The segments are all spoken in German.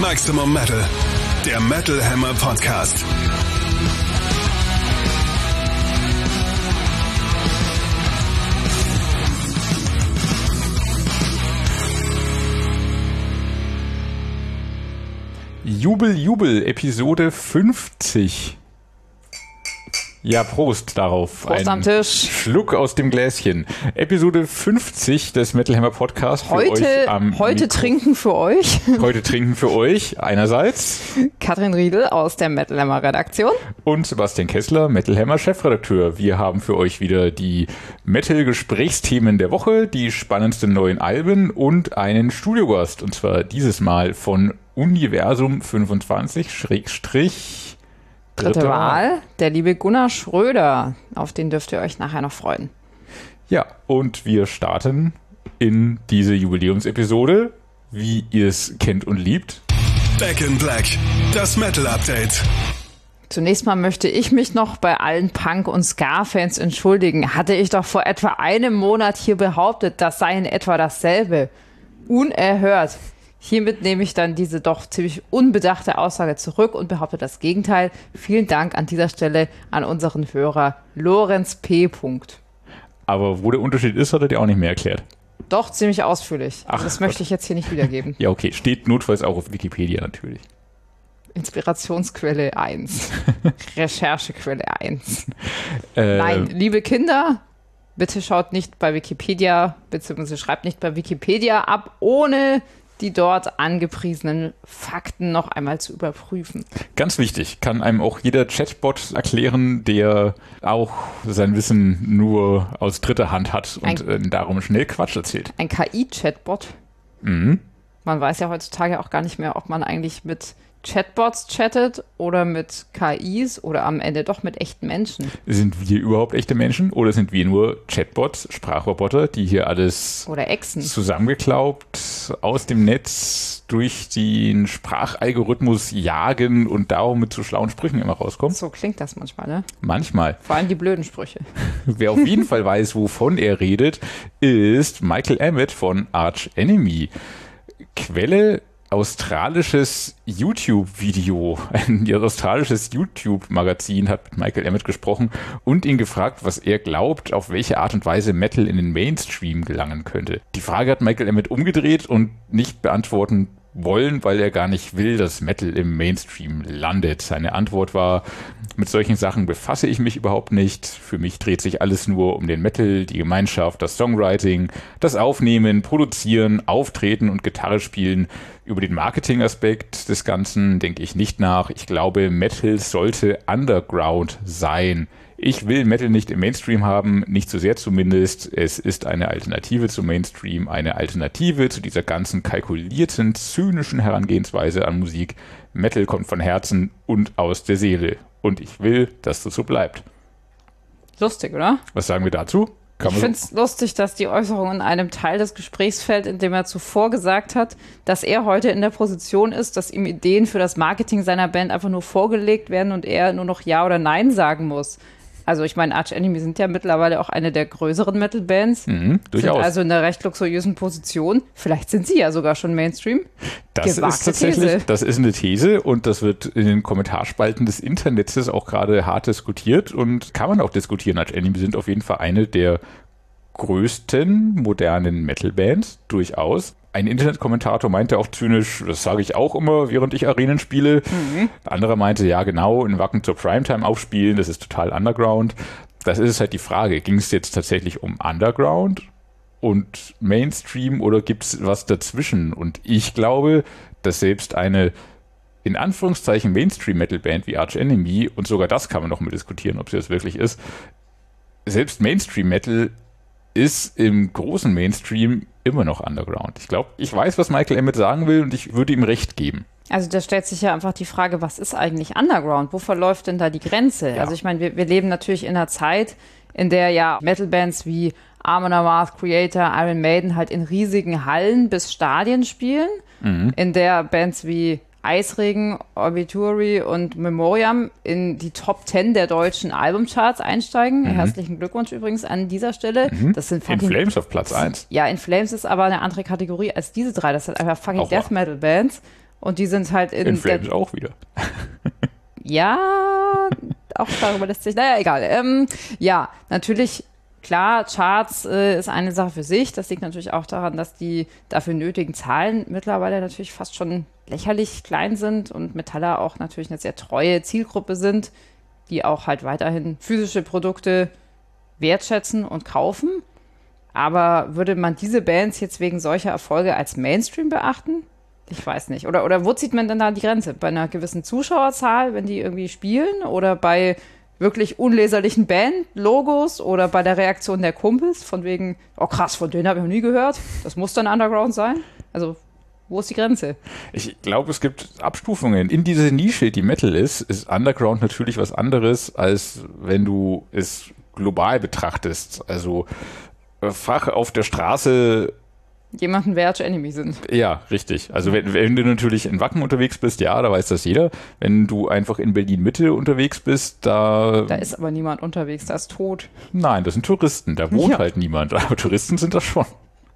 Maximum Metal, der Metal Hammer Podcast. Jubel, Jubel, Episode 50. Ja, Prost darauf. Prost am Tisch. Schluck aus dem Gläschen. Episode 50 des Metal Hammer Podcast. Heute trinken für euch. Heute trinken für euch einerseits Katrin Riedel aus der Metal Hammer Redaktion. Und Sebastian Kessler, Metal Hammer Chefredakteur. Wir haben für euch wieder die Metal-Gesprächsthemen der Woche, die spannendsten neuen Alben und einen Studiogast. Und zwar dieses Mal von Universum 25/ Dritte Wahl, der liebe Gunnar Schröder. Auf den dürft ihr euch nachher noch freuen. Ja, und wir starten in diese Jubiläumsepisode, wie ihr es kennt und liebt. Back in Black, das Metal Update. Zunächst mal möchte ich mich noch bei allen Punk- und Ska-Fans entschuldigen. Hatte ich doch vor etwa einem Monat hier behauptet, das sei in etwa dasselbe. Unerhört. Hiermit nehme ich dann diese doch ziemlich unbedachte Aussage zurück und behaupte das Gegenteil. Vielen Dank an dieser Stelle an unseren Hörer Lorenz P. Aber wo der Unterschied ist, hat er dir auch nicht mehr erklärt. Doch, ziemlich ausführlich. Ach, das möchte ich jetzt hier nicht wiedergeben. Ja, okay. Steht notfalls auch auf Wikipedia natürlich. Inspirationsquelle 1. Recherchequelle 1. Nein, liebe Kinder, bitte schaut nicht bei Wikipedia, beziehungsweise schreibt nicht bei Wikipedia ab, ohne die dort angepriesenen Fakten noch einmal zu überprüfen. Ganz wichtig, kann einem auch jeder Chatbot erklären, der auch sein Wissen nur aus dritter Hand hat und darum schnell Quatsch erzählt. Ein KI-Chatbot? Mhm. Man weiß ja heutzutage auch gar nicht mehr, ob man eigentlich mit Chatbots chattet oder mit KIs oder am Ende doch mit echten Menschen. Sind wir überhaupt echte Menschen oder sind wir nur Chatbots, Sprachroboter, die hier alles oder Echsen zusammengeklaubt aus dem Netz durch den Sprachalgorithmus jagen und darum mit so schlauen Sprüchen immer rauskommen? So klingt das manchmal, ne? Manchmal. Vor allem die blöden Sprüche. Wer auf jeden Fall weiß, wovon er redet, ist Michael Emmett von Arch Enemy. Quelle: australisches YouTube-Video. Ein australisches YouTube-Magazin hat mit Michael Emmett gesprochen und ihn gefragt, was er glaubt, auf welche Art und Weise Metal in den Mainstream gelangen könnte. Die Frage hat Michael Emmett umgedreht und nicht beantworten wollen, weil er gar nicht will, dass Metal im Mainstream landet. Seine Antwort war: Mit solchen Sachen befasse ich mich überhaupt nicht. Für mich dreht sich alles nur um den Metal, die Gemeinschaft, das Songwriting, das Aufnehmen, Produzieren, Auftreten und Gitarre spielen. Über den Marketingaspekt des Ganzen denke ich nicht nach. Ich glaube, Metal sollte Underground sein. Ich will Metal nicht im Mainstream haben, nicht so sehr zumindest. Es ist eine Alternative zum Mainstream, eine Alternative zu dieser ganzen kalkulierten, zynischen Herangehensweise an Musik. Metal kommt von Herzen und aus der Seele. Und ich will, dass das so bleibt. Lustig, oder? Was sagen wir dazu? Ich finde es lustig, dass die Äußerung in einem Teil des Gesprächs fällt, in dem er zuvor gesagt hat, dass er heute in der Position ist, dass ihm Ideen für das Marketing seiner Band einfach nur vorgelegt werden und er nur noch Ja oder Nein sagen muss. Also ich meine, Arch Enemy sind ja mittlerweile auch eine der größeren Metal-Bands. Durchaus. Sind also in einer recht luxuriösen Position. Vielleicht sind sie ja sogar schon Mainstream. Das ist tatsächlich, das ist eine These und das wird in den Kommentarspalten des Internets auch gerade hart diskutiert und kann man auch diskutieren. Arch Enemy sind auf jeden Fall eine der größten modernen Metal-Bands, durchaus. Ein Internetkommentator meinte auch zynisch, das sage ich auch immer, während ich Arenen spiele. Ein anderer meinte, ja genau, in Wacken zur Primetime aufspielen, das ist total Underground. Das ist halt die Frage, ging es jetzt tatsächlich um Underground und Mainstream oder gibt es was dazwischen? Und ich glaube, dass selbst eine in Anführungszeichen Mainstream-Metal-Band wie Arch Enemy, und sogar das kann man noch mal diskutieren, ob sie das wirklich ist, selbst Mainstream-Metal ist im großen Mainstream immer noch Underground. Ich glaube, ich weiß, was Michael Emmett sagen will und ich würde ihm recht geben. Also da stellt sich ja einfach die Frage, was ist eigentlich Underground? Wo verläuft denn da die Grenze? Ja. Also ich meine, wir leben natürlich in einer Zeit, in der ja Metal-Bands wie Amon Amarth, Creator, Iron Maiden halt in riesigen Hallen bis Stadien spielen, in der Bands wie Eisregen, Obituary und Memoriam in die Top 10 der deutschen Albumcharts einsteigen. Herzlichen Glückwunsch übrigens an dieser Stelle. Das sind In Flames auf Platz 1. Ja, In Flames ist aber eine andere Kategorie als diese drei. Das sind einfach fucking Death Metal Bands. Und die sind halt in Flames auch wieder. Ja, auch darüber lässt sich, naja, egal. Ja, natürlich, klar, Charts ist eine Sache für sich. Das liegt natürlich auch daran, dass die dafür nötigen Zahlen mittlerweile natürlich fast schon lächerlich klein sind und Metaller auch natürlich eine sehr treue Zielgruppe sind, die auch halt weiterhin physische Produkte wertschätzen und kaufen. Aber würde man diese Bands jetzt wegen solcher Erfolge als Mainstream beachten? Ich weiß nicht. Oder wo zieht man denn da die Grenze? Bei einer gewissen Zuschauerzahl, wenn die irgendwie spielen? Oder bei wirklich unleserlichen Band-Logos? Oder bei der Reaktion der Kumpels? Von wegen, oh krass, von denen habe ich noch nie gehört. Das muss dann Underground sein? Also, wo ist die Grenze? Ich glaube, es gibt Abstufungen. In dieser Nische, die Metal ist Underground natürlich was anderes, als wenn du es global betrachtest. Also, Fach auf der Straße jemanden wer Arch Enemy sind. Ja, richtig. Also wenn du natürlich in Wacken unterwegs bist, ja, da weiß das jeder. Wenn du einfach in Berlin-Mitte unterwegs bist, Da ist aber niemand unterwegs, da ist tot. Nein, das sind Touristen, da wohnt halt niemand. Aber Touristen sind das schon.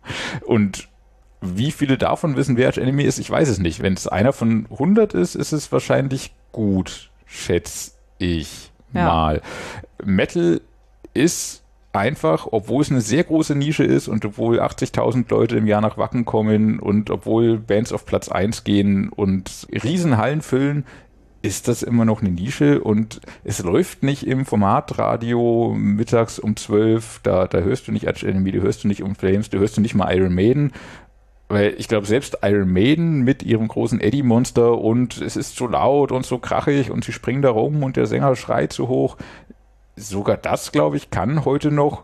Und wie viele davon wissen, wer Arch Enemy ist, ich weiß es nicht. Wenn es einer von 100 ist, ist es wahrscheinlich gut, schätze ich mal. Metal ist einfach, obwohl es eine sehr große Nische ist und obwohl 80.000 Leute im Jahr nach Wacken kommen und obwohl Bands auf Platz 1 gehen und Riesenhallen füllen, ist das immer noch eine Nische und es läuft nicht im Formatradio mittags um 12, da hörst du nicht Arch Enemy, da hörst du nicht In Flames, da hörst du nicht mal Iron Maiden, weil ich glaube, selbst Iron Maiden mit ihrem großen Eddie-Monster und es ist so laut und so krachig und sie springen da rum und der Sänger schreit so hoch, sogar das, glaube ich, kann heute noch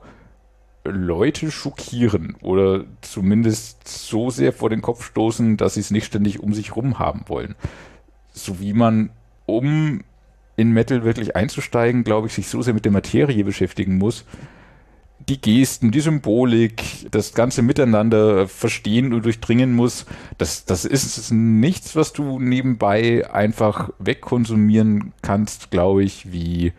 Leute schockieren oder zumindest so sehr vor den Kopf stoßen, dass sie es nicht ständig um sich rum haben wollen. So wie man, um in Metal wirklich einzusteigen, glaube ich, sich so sehr mit der Materie beschäftigen muss, die Gesten, die Symbolik, das ganze Miteinander verstehen und durchdringen muss, das ist nichts, was du nebenbei einfach wegkonsumieren kannst, glaube ich, wie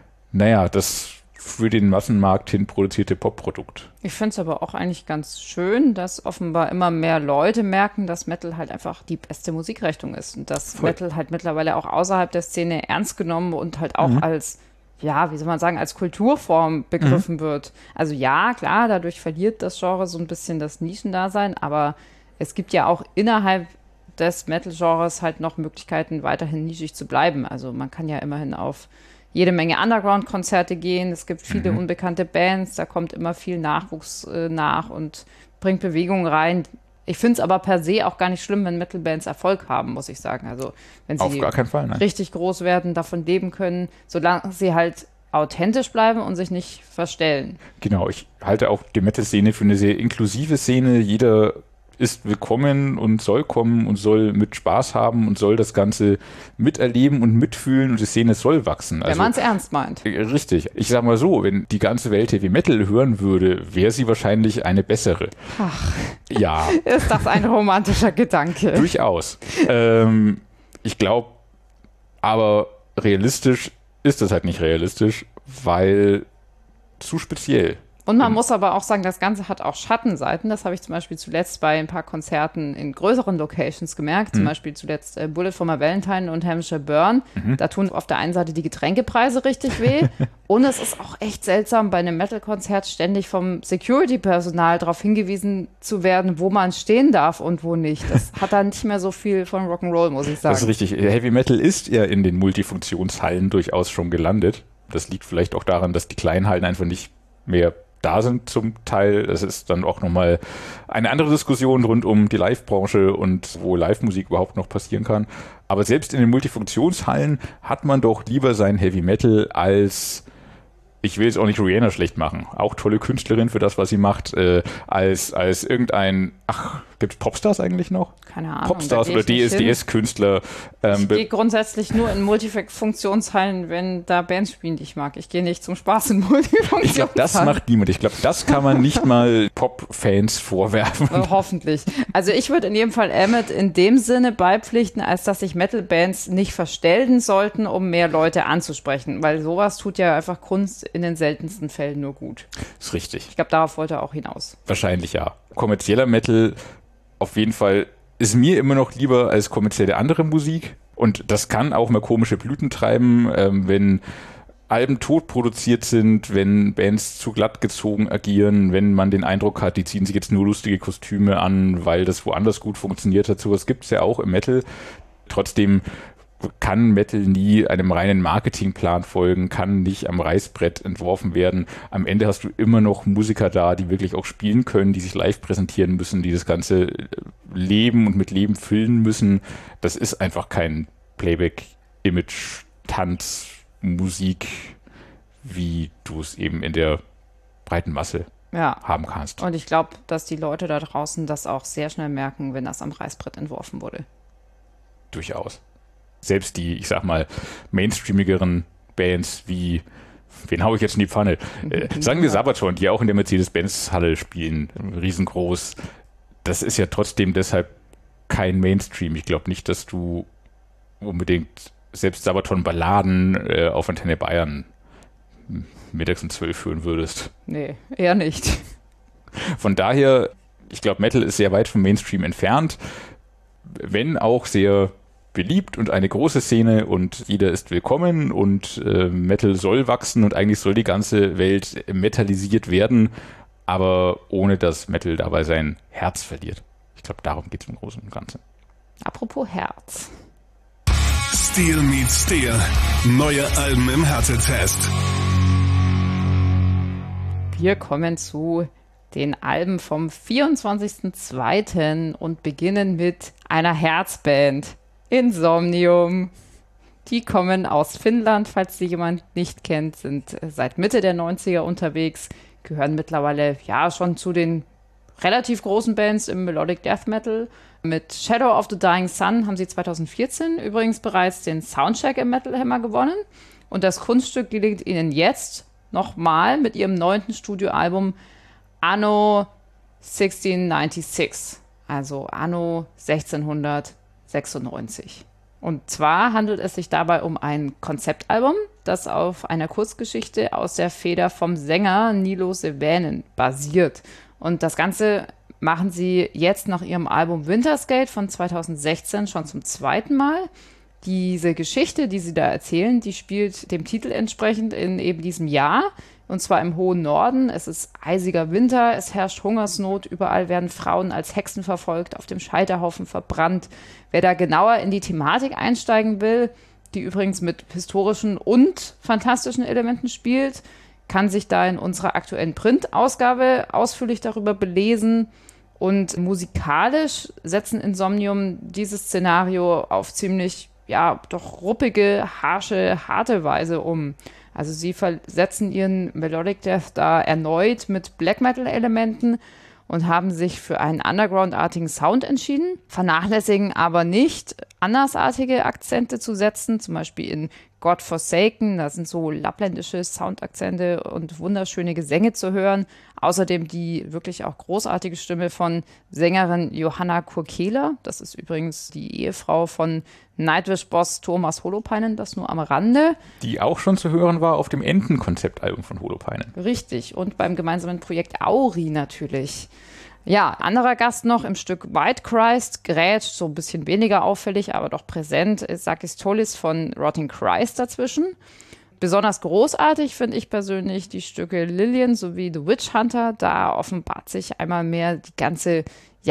das für den Massenmarkt hin produzierte Popprodukt. Ich finde es aber auch eigentlich ganz schön, dass offenbar immer mehr Leute merken, dass Metal halt einfach die beste Musikrichtung ist und dass Metal halt mittlerweile auch außerhalb der Szene ernst genommen und halt auch als, wie soll man sagen, als Kulturform begriffen wird. Also ja, klar, dadurch verliert das Genre so ein bisschen das Nischendasein, aber es gibt ja auch innerhalb des Metal-Genres halt noch Möglichkeiten, weiterhin nischig zu bleiben. Also man kann ja immerhin auf jede Menge Underground-Konzerte gehen. Es gibt viele unbekannte Bands, da kommt immer viel Nachwuchs nach und bringt Bewegung rein. Ich finde es aber per se auch gar nicht schlimm, wenn Metal-Bands Erfolg haben, muss ich sagen. Also wenn sie auf gar keinen Fall, richtig groß werden, davon leben können, solange sie halt authentisch bleiben und sich nicht verstellen. Genau, ich halte auch die Metal-Szene für eine sehr inklusive Szene. Jeder ist willkommen und soll kommen und soll mit Spaß haben und soll das Ganze miterleben und mitfühlen und die Szene soll wachsen. Wenn man es ernst meint. Richtig. Ich sag mal so, wenn die ganze Welt Heavy Metal hören würde, wäre sie wahrscheinlich eine bessere. Ach. Ja. Ist das ein romantischer Gedanke? Durchaus. Ich glaube, aber realistisch ist das halt nicht realistisch, weil zu speziell. Und man muss aber auch sagen, das Ganze hat auch Schattenseiten. Das habe ich zum Beispiel zuletzt bei ein paar Konzerten in größeren Locations gemerkt. Zum Beispiel zuletzt Bullet for My Valentine und Hampshire Burn. Da tun auf der einen Seite die Getränkepreise richtig weh. Und es ist auch echt seltsam, bei einem Metal-Konzert ständig vom Security-Personal darauf hingewiesen zu werden, wo man stehen darf und wo nicht. Das hat dann nicht mehr so viel von Rock'n'Roll, muss ich sagen. Das ist richtig. Heavy Metal ist ja in den Multifunktionshallen durchaus schon gelandet. Das liegt vielleicht auch daran, dass die kleinen Hallen einfach nicht mehr da sind zum Teil. Das ist dann auch nochmal eine andere Diskussion rund um die Live-Branche und wo Live-Musik überhaupt noch passieren kann. Aber selbst in den Multifunktionshallen hat man doch lieber sein Heavy Metal als, ich will jetzt auch nicht Rihanna schlecht machen, auch tolle Künstlerin für das, was sie macht, als irgendein, gibt es Popstars eigentlich noch? Keine Ahnung. Popstars oder DSDS-Künstler. Ich gehe grundsätzlich nur in Multifunktionshallen, wenn da Bands spielen, die ich mag. Ich gehe nicht zum Spaß in Multifunktionshallen. Ich glaube, das macht niemand. Ich glaube, das kann man nicht mal Pop-Fans vorwerfen. Hoffentlich. Also ich würde in jedem Fall Emmet in dem Sinne beipflichten, als dass sich Metal-Bands nicht verstellen sollten, um mehr Leute anzusprechen. Weil sowas tut ja einfach Kunst in den seltensten Fällen nur gut. Das ist richtig. Ich glaube, darauf wollte er auch hinaus. Wahrscheinlich ja. Kommerzieller Metal auf jeden Fall ist mir immer noch lieber als kommerzielle andere Musik. Und das kann auch mal komische Blüten treiben, wenn Alben tot produziert sind, wenn Bands zu glatt gezogen agieren, wenn man den Eindruck hat, die ziehen sich jetzt nur lustige Kostüme an, weil das woanders gut funktioniert hat. Sowas gibt es ja auch im Metal. Trotzdem kann Metal nie einem reinen Marketingplan folgen, kann nicht am Reißbrett entworfen werden. Am Ende hast du immer noch Musiker da, die wirklich auch spielen können, die sich live präsentieren müssen, die das Ganze leben und mit Leben füllen müssen. Das ist einfach kein Playback-Image, Tanz, Musik, wie du es eben in der breiten Masse haben kannst. Und ich glaube, dass die Leute da draußen das auch sehr schnell merken, wenn das am Reißbrett entworfen wurde. Durchaus. Selbst die, ich sag mal, mainstreamigeren Bands wie, wen hau ich jetzt in die Pfanne? Sagen wir Sabaton, die auch in der Mercedes-Benz-Halle spielen, riesengroß. Das ist ja trotzdem deshalb kein Mainstream. Ich glaube nicht, dass du unbedingt selbst Sabaton-Balladen auf Antenne Bayern mittags um 12 hören würdest. Nee, eher nicht. Von daher, ich glaube, Metal ist sehr weit vom Mainstream entfernt, wenn auch sehr beliebt und eine große Szene und jeder ist willkommen und Metal soll wachsen und eigentlich soll die ganze Welt metalisiert werden, aber ohne dass Metal dabei sein Herz verliert. Ich glaube, darum geht es im Großen und Ganzen. Apropos Herz. Steel meets Steel. Neue Alben im Härtetest. Wir kommen zu den Alben vom 24.02. und beginnen mit einer Herzband. Insomnium. Die kommen aus Finnland, falls sie jemand nicht kennt, sind seit Mitte der 90er unterwegs, gehören mittlerweile ja schon zu den relativ großen Bands im Melodic Death Metal. Mit Shadow of the Dying Sun haben sie 2014 übrigens bereits den Soundcheck im Metal Hammer gewonnen. Und das Kunststück gelingt ihnen jetzt nochmal mit ihrem 9. Studioalbum Anno 1696, also Anno 1696. Und zwar handelt es sich dabei um ein Konzeptalbum, das auf einer Kurzgeschichte aus der Feder vom Sänger Nilo Sevänen basiert. Und das Ganze machen sie jetzt nach ihrem Album Wintersgate von 2016 schon zum 2. Mal. Diese Geschichte, die sie da erzählen, die spielt dem Titel entsprechend in eben diesem Jahr. Und zwar im hohen Norden. Es ist eisiger Winter, es herrscht Hungersnot, überall werden Frauen als Hexen verfolgt, auf dem Scheiterhaufen verbrannt. Wer da genauer in die Thematik einsteigen will, die übrigens mit historischen und fantastischen Elementen spielt, kann sich da in unserer aktuellen Print-Ausgabe ausführlich darüber belesen. Und musikalisch setzen Insomnium dieses Szenario auf ziemlich, ja, doch ruppige, harsche, harte Weise um. Also sie versetzen ihren Melodic Death da erneut mit Black Metal-Elementen und haben sich für einen Underground-artigen Sound entschieden, vernachlässigen aber nicht, andersartige Akzente zu setzen, zum Beispiel in God Forsaken, da sind so lappländische Soundakzente und wunderschöne Gesänge zu hören. Außerdem die wirklich auch großartige Stimme von Sängerin Johanna Kurkela, das ist übrigens die Ehefrau von Nightwish-Boss Thomas Holopainen, das nur am Rande. Die auch schon zu hören war auf dem Enten-Konzeptalbum von Holopainen. Richtig, und beim gemeinsamen Projekt Auri natürlich. Ja, anderer Gast noch im Stück White Christ, grätscht, so ein bisschen weniger auffällig, aber doch präsent, ist Sakis Tollis von Rotting Christ dazwischen. Besonders großartig finde ich persönlich die Stücke Lillian sowie The Witch Hunter. Da offenbart sich einmal mehr die ganze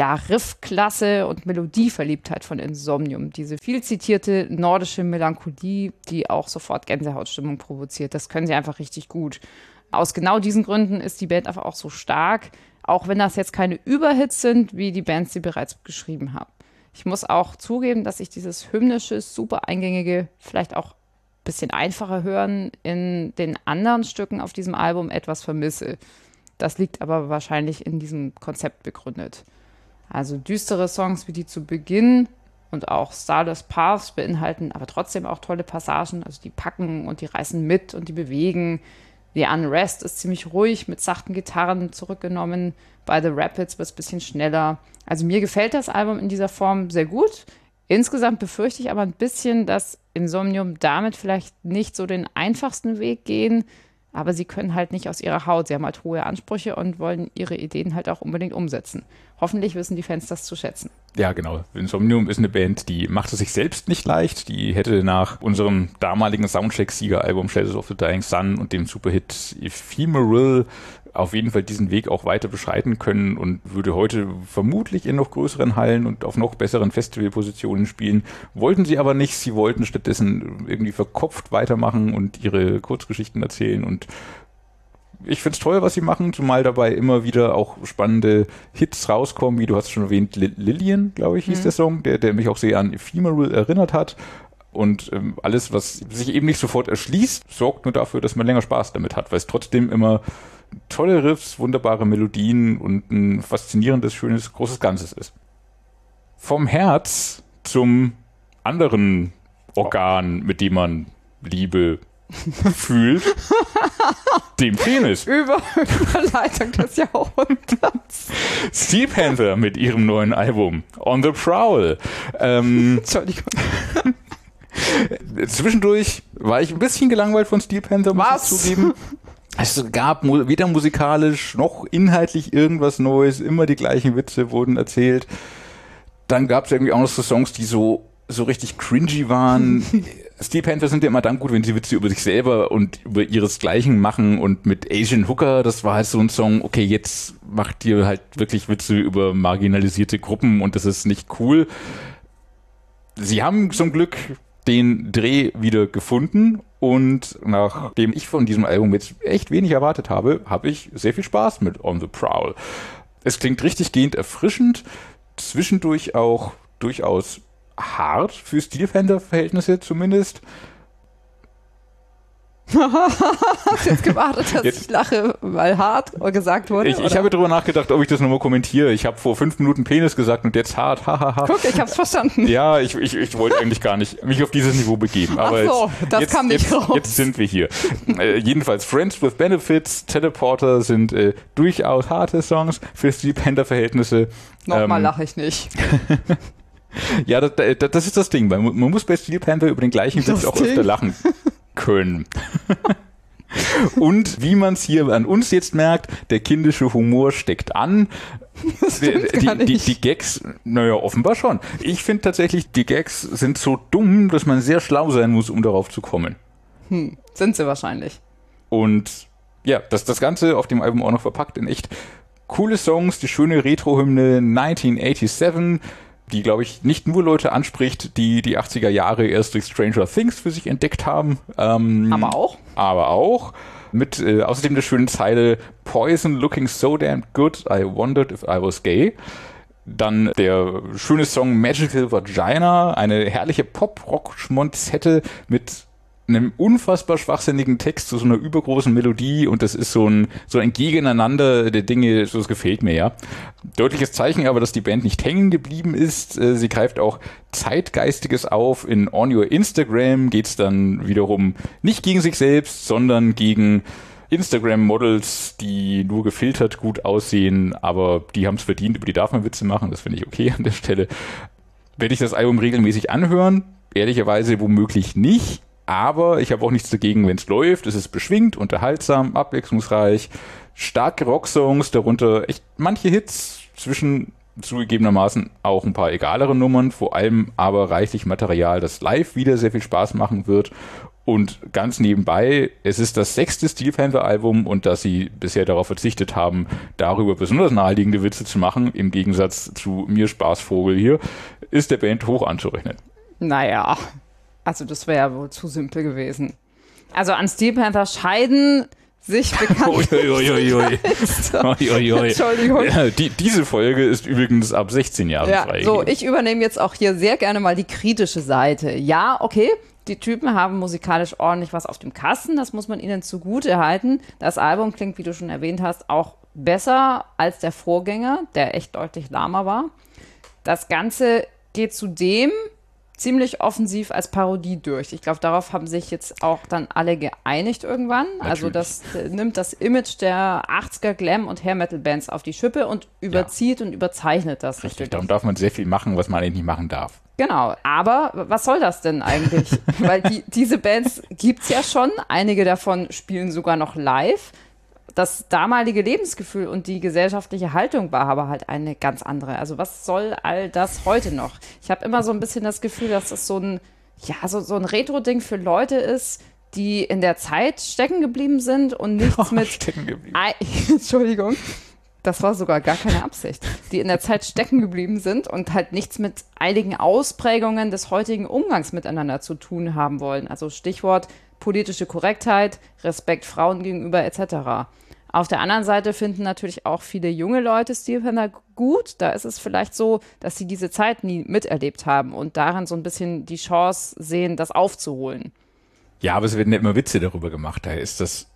Riffklasse und Melodieverliebtheit von Insomnium. Diese viel zitierte nordische Melancholie, die auch sofort Gänsehautstimmung provoziert. Das können sie einfach richtig gut. Aus genau diesen Gründen ist die Band einfach auch so stark, auch wenn das jetzt keine Überhits sind, wie die Bands sie bereits geschrieben haben. Ich muss auch zugeben, dass ich dieses hymnische, super eingängige, vielleicht auch ein bisschen einfacher Hören in den anderen Stücken auf diesem Album etwas vermisse. Das liegt aber wahrscheinlich in diesem Konzept begründet. Also düstere Songs wie die zu Beginn und auch Starless Paths beinhalten aber trotzdem auch tolle Passagen. Also die packen und die reißen mit und die bewegen. The Unrest ist ziemlich ruhig mit sachten Gitarren zurückgenommen. Bei The Rapids wird es ein bisschen schneller. Also mir gefällt das Album in dieser Form sehr gut. Insgesamt befürchte ich aber ein bisschen, dass Insomnium damit vielleicht nicht so den einfachsten Weg gehen. aber sie können halt nicht aus ihrer Haut. Sie haben halt hohe Ansprüche und wollen ihre Ideen halt auch unbedingt umsetzen. Hoffentlich wissen die Fans das zu schätzen. Ja, genau. Insomnium ist eine Band, die macht es sich selbst nicht leicht. Die hätte nach unserem damaligen Soundcheck-Siegeralbum Shadows of the Dying Sun und dem Superhit Ephemeral auf jeden Fall diesen Weg auch weiter beschreiten können und würde heute vermutlich in noch größeren Hallen und auf noch besseren Festivalpositionen spielen. Wollten sie aber nicht. Sie wollten stattdessen irgendwie verkopft weitermachen und ihre Kurzgeschichten erzählen. Und ich finde es toll, was sie machen, zumal dabei immer wieder auch spannende Hits rauskommen, wie du hast schon erwähnt, Lillian, glaube ich, hieß der Song, der mich auch sehr an Ephemeral erinnert hat. Und alles, was sich eben nicht sofort erschließt, sorgt nur dafür, dass man länger Spaß damit hat, weil es trotzdem immer tolle Riffs, wunderbare Melodien und ein faszinierendes, schönes, großes Ganzes ist. Vom Herz zum anderen Organ, mit dem man Liebe fühlt, dem Penis. Überleitung des Jahrhunderts. Steel Panther mit ihrem neuen Album On the Prowl. Entschuldigung. Zwischendurch war ich ein bisschen gelangweilt von Steel Panther, muss ich zugeben. Es gab weder musikalisch noch inhaltlich irgendwas Neues, immer die gleichen Witze wurden erzählt. Dann gab es irgendwie auch noch so Songs, die so richtig cringy waren. Steel Panther sind ja immer dann gut, wenn sie Witze über sich selber und über ihresgleichen machen, und mit Asian Hooker, das war halt so ein Song, okay, jetzt macht ihr halt wirklich Witze über marginalisierte Gruppen und das ist nicht cool. Sie haben zum Glück den Dreh wieder gefunden, und nachdem ich von diesem Album jetzt echt wenig erwartet habe, habe ich sehr viel Spaß mit On the Prowl. Es klingt richtig gehend erfrischend, zwischendurch auch durchaus hart für Steel Panther-Verhältnisse zumindest. Hast jetzt gewartet, dass ich lache, weil hart gesagt wurde? Ich habe darüber nachgedacht, ob ich das nochmal kommentiere. Ich habe vor 5 Minuten Penis gesagt und jetzt hart. Guck, ich habe es verstanden. Ja, ich wollte eigentlich gar nicht mich auf dieses Niveau begeben. Aber ach so, das kam nicht raus. Jetzt sind wir hier. Jedenfalls Friends with Benefits, Teleporter sind durchaus harte Songs für Steel Panther-Verhältnisse. Nochmal lache ich nicht. Ja, das ist das Ding. Man muss bei Steel Panther über den gleichen Witz auch öfter lachen können. Und wie man es hier an uns jetzt merkt, der kindische Humor steckt an. Die Gags, naja, offenbar schon. Ich finde tatsächlich, die Gags sind so dumm, dass man sehr schlau sein muss, um darauf zu kommen. Sind sie wahrscheinlich. Und ja, das Ganze auf dem Album auch noch verpackt in echt coole Songs, die schöne Retro-Hymne 1987, die, glaube ich, nicht nur Leute anspricht, die 80er Jahre erst durch Stranger Things für sich entdeckt haben. Aber auch. Mit außerdem der schönen Zeile Poison looking so damn good, I wondered if I was gay. Dann der schöne Song Magical Vagina, eine herrliche Pop-Rock-Schmonzette mit einem unfassbar schwachsinnigen Text zu so einer übergroßen Melodie, und das ist so ein Gegeneinander der Dinge, das gefällt mir, ja. Deutliches Zeichen aber, dass die Band nicht hängen geblieben ist. Sie greift auch Zeitgeistiges auf. In On Your Instagram geht's dann wiederum nicht gegen sich selbst, sondern gegen Instagram-Models, die nur gefiltert gut aussehen, aber die haben es verdient, über die darf man Witze machen, das finde ich okay an der Stelle. Werde ich das Album regelmäßig anhören? Ehrlicherweise womöglich nicht. Aber ich habe auch nichts dagegen, wenn es läuft. Es ist beschwingt, unterhaltsam, abwechslungsreich, starke Rocksongs, darunter echt manche Hits, zwischen zugegebenermaßen auch ein paar egalere Nummern, vor allem aber reichlich Material, das live wieder sehr viel Spaß machen wird. Und ganz nebenbei, es ist das 6. Steel Panther Album, und dass sie bisher darauf verzichtet haben, darüber besonders naheliegende Witze zu machen, im Gegensatz zu mir Spaßvogel hier, ist der Band hoch anzurechnen. Naja, also das wäre ja wohl zu simpel gewesen. Also an Steel Panther scheiden sich bekannt. Entschuldigung. Ja, diese Folge ist übrigens ab 16 Jahren freigegeben. So, ich übernehme jetzt auch hier sehr gerne mal die kritische Seite. Ja, okay, die Typen haben musikalisch ordentlich was auf dem Kasten, das muss man ihnen zugute halten. Das Album klingt, wie du schon erwähnt hast, auch besser als der Vorgänger, der echt deutlich lahmer war. Das Ganze geht zudem ziemlich offensiv als Parodie durch. Ich glaube, darauf haben sich jetzt auch dann alle geeinigt irgendwann. Natürlich. Also das nimmt das Image der 80er Glam- und Hair-Metal-Bands auf die Schippe und überzieht und überzeichnet das. Richtig, darum darf man sehr viel machen, was man eigentlich nicht machen darf. Genau, aber was soll das denn eigentlich? Weil diese Bands gibt's ja schon, einige davon spielen sogar noch live. Das damalige Lebensgefühl und die gesellschaftliche Haltung war aber halt eine ganz andere. Also was soll all das heute noch? Ich habe immer so ein bisschen das Gefühl, dass das so ein Retro-Ding für Leute ist, die in der Zeit stecken geblieben sind und nichts mit... Stecken geblieben. Entschuldigung. Das war sogar gar keine Absicht. Die in der Zeit stecken geblieben sind und halt nichts mit einigen Ausprägungen des heutigen Umgangs miteinander zu tun haben wollen. Also Stichwort politische Korrektheit, Respekt Frauen gegenüber etc. Auf der anderen Seite finden natürlich auch viele junge Leute Steel Panther gut. Da ist es vielleicht so, dass sie diese Zeit nie miterlebt haben und darin so ein bisschen die Chance sehen, das aufzuholen. Ja, aber es werden ja immer Witze darüber gemacht, daher ist das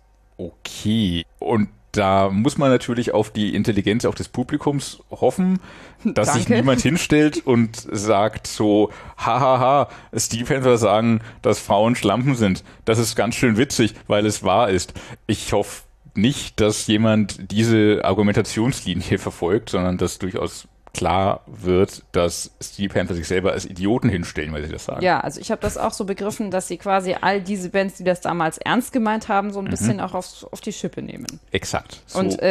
okay. Und da muss man natürlich auf die Intelligenz auch des Publikums hoffen, dass sich niemand hinstellt und sagt so, hahaha, Steel Panther sagen, dass Frauen Schlampen sind. Das ist ganz schön witzig, weil es wahr ist. Ich hoffe nicht, dass jemand diese Argumentationslinie verfolgt, sondern dass durchaus klar wird, dass Steel Panther sich selber als Idioten hinstellen, weil sie das sagen. Ja, also ich habe das auch so begriffen, dass sie quasi all diese Bands, die das damals ernst gemeint haben, so ein bisschen auch auf die Schippe nehmen. Exakt. So. Und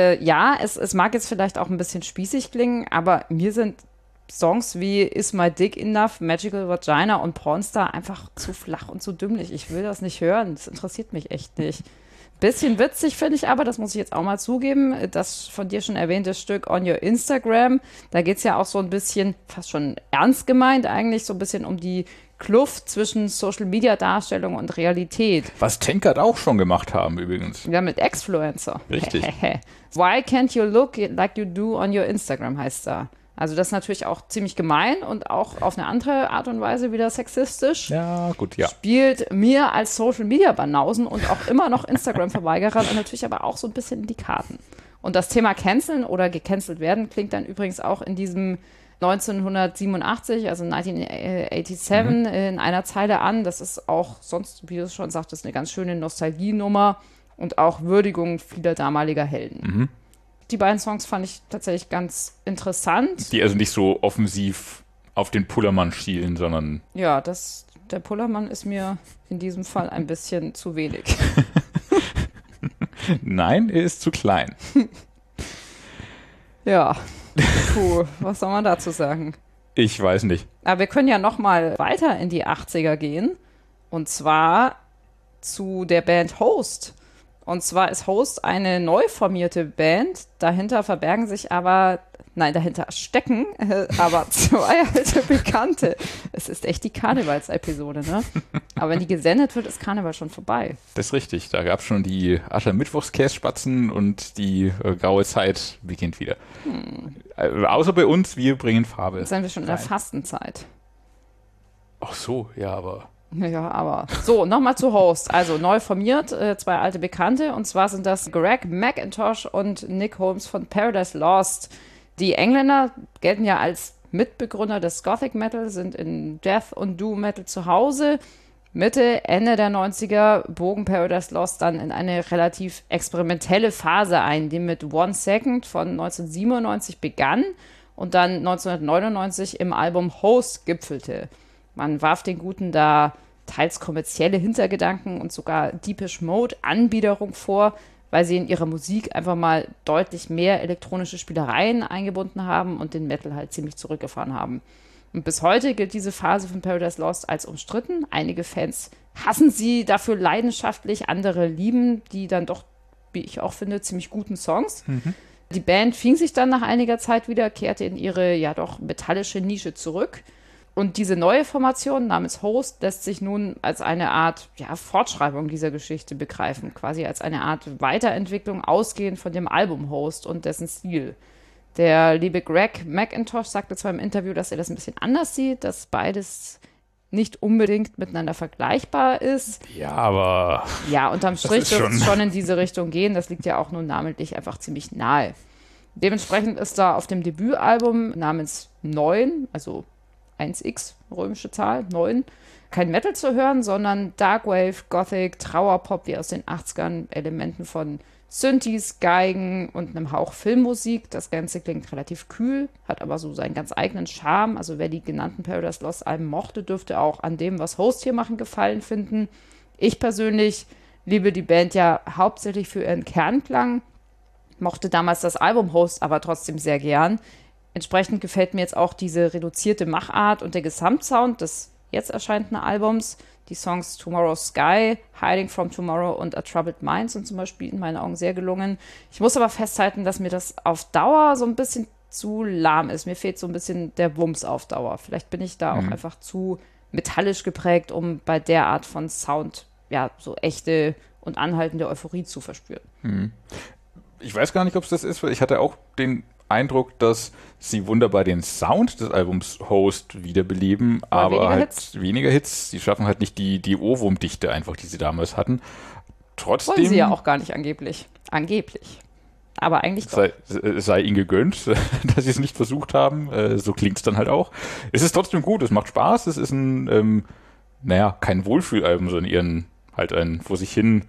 es mag jetzt vielleicht auch ein bisschen spießig klingen, aber mir sind Songs wie Is My Dick Enough, Magical Vagina und Pornstar einfach zu flach und zu dümmlich. Ich will das nicht hören, das interessiert mich echt nicht. Bisschen witzig finde ich aber, das muss ich jetzt auch mal zugeben, das von dir schon erwähnte Stück On Your Instagram, da geht es ja auch so ein bisschen, fast schon ernst gemeint eigentlich, so ein bisschen um die Kluft zwischen Social-Media-Darstellung und Realität. Was Tankard auch schon gemacht haben übrigens. Ja, mit Exfluencer. Richtig. Why can't you look like you do on your Instagram heißt da. Also das ist natürlich auch ziemlich gemein und auch auf eine andere Art und Weise wieder sexistisch. Ja, gut, ja. Spielt mir als Social-Media-Banausen und auch immer noch Instagram-Verweigerer natürlich aber auch so ein bisschen in die Karten. Und das Thema Canceln oder gecancelt werden klingt dann übrigens auch in diesem 1987, also 1987 in einer Zeile an. Das ist auch sonst, wie du es schon sagtest, eine ganz schöne Nostalgienummer und auch Würdigung vieler damaliger Helden. Mhm. Die beiden Songs fand ich tatsächlich ganz interessant. Die also nicht so offensiv auf den Pullermann schielen, sondern... Ja, der Pullermann ist mir in diesem Fall ein bisschen zu wenig. Nein, er ist zu klein. Ja, puh, was soll man dazu sagen? Ich weiß nicht. Aber wir können ja noch mal weiter in die 80er gehen. Und zwar zu der Band Host. Und zwar ist Host eine neu formierte Band. Dahinter stecken aber zwei alte Bekannte. Es ist echt die Karnevalsepisode, ne? Aber wenn die gesendet wird, ist Karneval schon vorbei. Das ist richtig. Da gab es schon die Aschermittwochskässpatzen und die graue Zeit beginnt wieder. Außer bei uns, wir bringen Farbe. Jetzt sind wir schon in der rein. Fastenzeit. Ach so, ja, aber... Ja, aber so, nochmal zu Host. Also neu formiert, zwei alte Bekannte. Und zwar sind das Greg McIntosh und Nick Holmes von Paradise Lost. Die Engländer gelten ja als Mitbegründer des Gothic Metal, sind in Death und Doom Metal zu Hause. Mitte, Ende der 90er bogen Paradise Lost dann in eine relativ experimentelle Phase ein, die mit One Second von 1997 begann und dann 1999 im Album Host gipfelte. Man warf den Guten da teils kommerzielle Hintergedanken und sogar Depeche Mode Anbiederung vor, weil sie in ihrer Musik einfach mal deutlich mehr elektronische Spielereien eingebunden haben und den Metal halt ziemlich zurückgefahren haben. Und bis heute gilt diese Phase von Paradise Lost als umstritten. Einige Fans hassen sie dafür leidenschaftlich, andere lieben die dann doch, wie ich auch finde, ziemlich guten Songs. Die Band fing sich dann nach einiger Zeit wieder, kehrte in ihre ja doch metallische Nische zurück. Und diese neue Formation namens Host lässt sich nun als eine Art Fortschreibung dieser Geschichte begreifen, quasi als eine Art Weiterentwicklung ausgehend von dem Album Host und dessen Stil. Der liebe Greg McIntosh sagte zwar im Interview, dass er das ein bisschen anders sieht, dass beides nicht unbedingt miteinander vergleichbar ist. Ja, aber... Ja, unterm Strich wird es schon in diese Richtung gehen. Das liegt ja auch nun namentlich einfach ziemlich nahe. Dementsprechend ist da auf dem Debütalbum namens 9, also 1x, römische Zahl, 9. Kein Metal zu hören, sondern Darkwave, Gothic, Trauerpop wie aus den 80ern, Elementen von Synthes, Geigen und einem Hauch Filmmusik. Das Ganze klingt relativ kühl, hat aber so seinen ganz eigenen Charme. Also wer die genannten Paradise Lost Alben mochte, dürfte auch an dem, was Host hier machen, Gefallen finden. Ich persönlich liebe die Band ja hauptsächlich für ihren Kernklang, mochte damals das Album Host aber trotzdem sehr gern. Entsprechend gefällt mir jetzt auch diese reduzierte Machart und der Gesamtsound des jetzt erscheinenden Albums. Die Songs Tomorrow's Sky, Hiding from Tomorrow und A Troubled Mind sind zum Beispiel in meinen Augen sehr gelungen. Ich muss aber festhalten, dass mir das auf Dauer so ein bisschen zu lahm ist. Mir fehlt so ein bisschen der Wumms auf Dauer. Vielleicht bin ich da auch einfach zu metallisch geprägt, um bei der Art von Sound ja so echte und anhaltende Euphorie zu verspüren. Ich weiß gar nicht, ob es das ist, weil ich hatte auch den Eindruck, dass sie wunderbar den Sound des Albums Host wiederbeleben, aber halt weniger Hits. Sie schaffen halt nicht die Ohrwurmdichte einfach, die sie damals hatten. Trotzdem. Wollen sie ja auch gar nicht angeblich. Angeblich. Aber eigentlich doch. Es sei ihnen gegönnt, dass sie es nicht versucht haben. So klingt es dann halt auch. Es ist trotzdem gut, es macht Spaß. Es ist ein, kein Wohlfühlalbum, sondern ein vor sich hin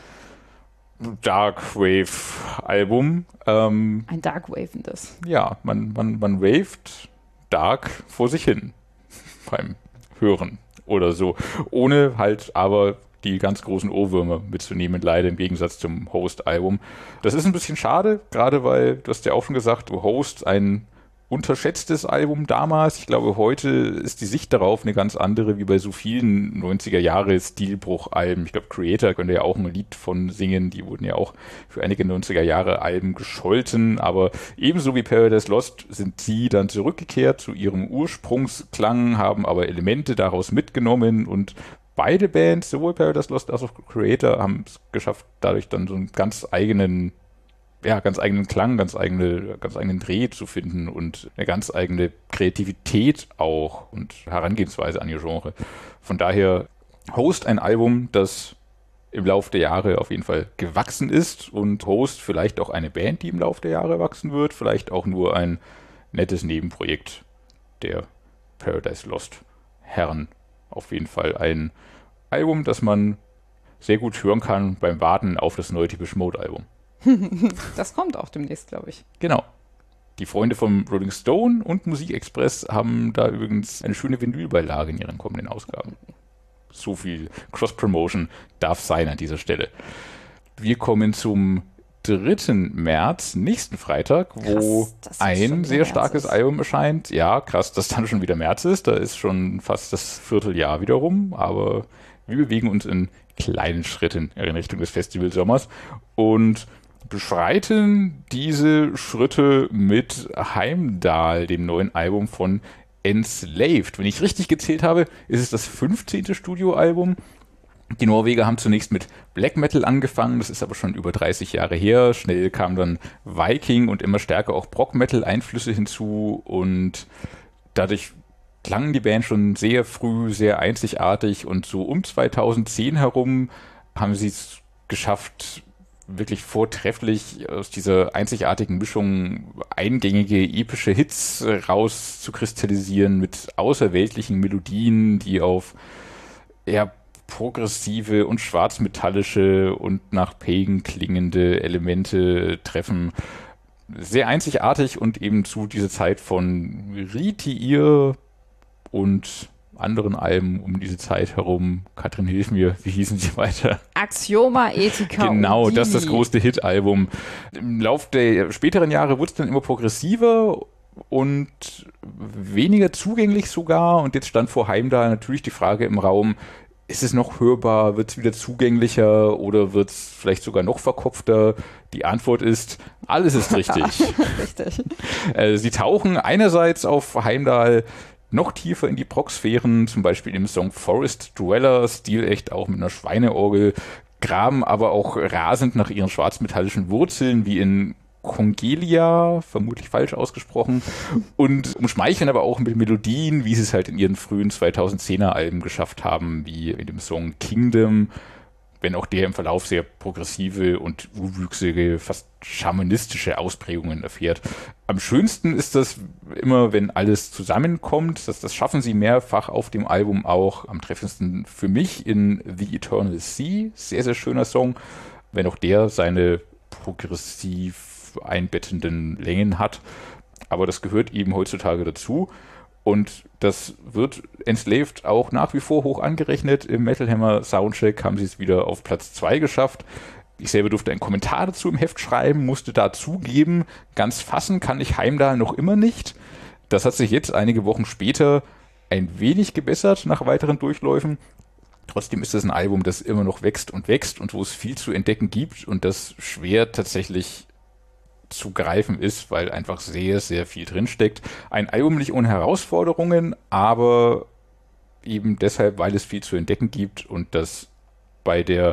Darkwave-Album. Ein Darkwavendes. Ja, man waved dark vor sich hin beim Hören oder so. Ohne halt aber die ganz großen Ohrwürmer mitzunehmen, leider im Gegensatz zum Host-Album. Das ist ein bisschen schade, gerade weil, du hast ja auch schon gesagt, Host ein unterschätztes Album damals. Ich glaube, heute ist die Sicht darauf eine ganz andere, wie bei so vielen 90er-Jahre-Stilbruch-Alben. Ich glaube, Creator könnte ja auch ein Lied von singen. Die wurden ja auch für einige 90er-Jahre-Alben gescholten. Aber ebenso wie Paradise Lost sind sie dann zurückgekehrt zu ihrem Ursprungsklang, haben aber Elemente daraus mitgenommen und beide Bands, sowohl Paradise Lost als auch Creator, haben es geschafft, dadurch dann so einen ganz eigenen Klang, ganz eigenen Dreh zu finden und eine ganz eigene Kreativität auch und Herangehensweise an ihr Genre. Von daher Host ein Album, das im Laufe der Jahre auf jeden Fall gewachsen ist und Host vielleicht auch eine Band, die im Laufe der Jahre wachsen wird, vielleicht auch nur ein nettes Nebenprojekt der Paradise Lost Herren. Auf jeden Fall ein Album, das man sehr gut hören kann beim Warten auf das neue Depeche Mode Album. Das kommt auch demnächst, glaube ich. Genau. Die Freunde vom Rolling Stone und Musikexpress haben da übrigens eine schöne Vinylbeilage in ihren kommenden Ausgaben. So viel Cross-Promotion darf sein an dieser Stelle. Wir kommen zum 3. März, nächsten Freitag, wo ein sehr starkes Album erscheint. Ja, krass, dass dann schon wieder März ist. Da ist schon fast das Vierteljahr wieder rum. Aber wir bewegen uns in kleinen Schritten in Richtung des Festivalsommers und beschreiten diese Schritte mit Heimdall, dem neuen Album von Enslaved. Wenn ich richtig gezählt habe, ist es das 15. Studioalbum. Die Norweger haben zunächst mit Black Metal angefangen, das ist aber schon über 30 Jahre her. Schnell kam dann Viking und immer stärker auch Prog Metal Einflüsse hinzu und dadurch klangen die Band schon sehr früh, sehr einzigartig und so um 2010 herum haben sie es geschafft, wirklich vortrefflich aus dieser einzigartigen Mischung eingängige, epische Hits rauszukristallisieren mit außerweltlichen Melodien, die auf eher progressive und schwarzmetallische und nach Pagan klingende Elemente treffen. Sehr einzigartig und eben zu dieser Zeit von Ritiir und anderen Alben um diese Zeit herum. Katrin, hilf mir, wie hießen sie weiter? Axioma, Ethika. Genau, und das ist das größte Hit-Album. Im Laufe der späteren Jahre wurde es dann immer progressiver und weniger zugänglich sogar. Und jetzt stand vor Heimdall natürlich die Frage im Raum, ist es noch hörbar, wird es wieder zugänglicher oder wird es vielleicht sogar noch verkopfter? Die Antwort ist, alles ist richtig. Richtig. Sie tauchen einerseits auf Heimdall noch tiefer in die Prog-Sphären, zum Beispiel im Song Forest Dweller, stilecht auch mit einer Schweineorgel, graben aber auch rasend nach ihren schwarzmetallischen Wurzeln, wie in Congelia, vermutlich falsch ausgesprochen, und umschmeicheln aber auch mit Melodien, wie sie es halt in ihren frühen 2010er Alben geschafft haben, wie in dem Song Kingdom, wenn auch der im Verlauf sehr progressive und urwüchsige, fast schamanistische Ausprägungen erfährt. Am schönsten ist das, immer wenn alles zusammenkommt, das schaffen sie mehrfach auf dem Album auch. Am treffendsten für mich in The Eternal Sea, sehr, sehr schöner Song, wenn auch der seine progressiv einbettenden Längen hat. Aber das gehört eben heutzutage dazu. Und das wird Enslaved auch nach wie vor hoch angerechnet. Im Metal Hammer Soundcheck haben sie es wieder auf Platz 2 geschafft. Ich selber durfte einen Kommentar dazu im Heft schreiben, musste da zugeben, ganz fassen kann ich Heimdall noch immer nicht. Das hat sich jetzt einige Wochen später ein wenig gebessert nach weiteren Durchläufen. Trotzdem ist es ein Album, das immer noch wächst und wo es viel zu entdecken gibt und das schwer tatsächlich zu greifen ist, weil einfach sehr, sehr viel drinsteckt. Ein Album nicht ohne Herausforderungen, aber eben deshalb, weil es viel zu entdecken gibt und das bei der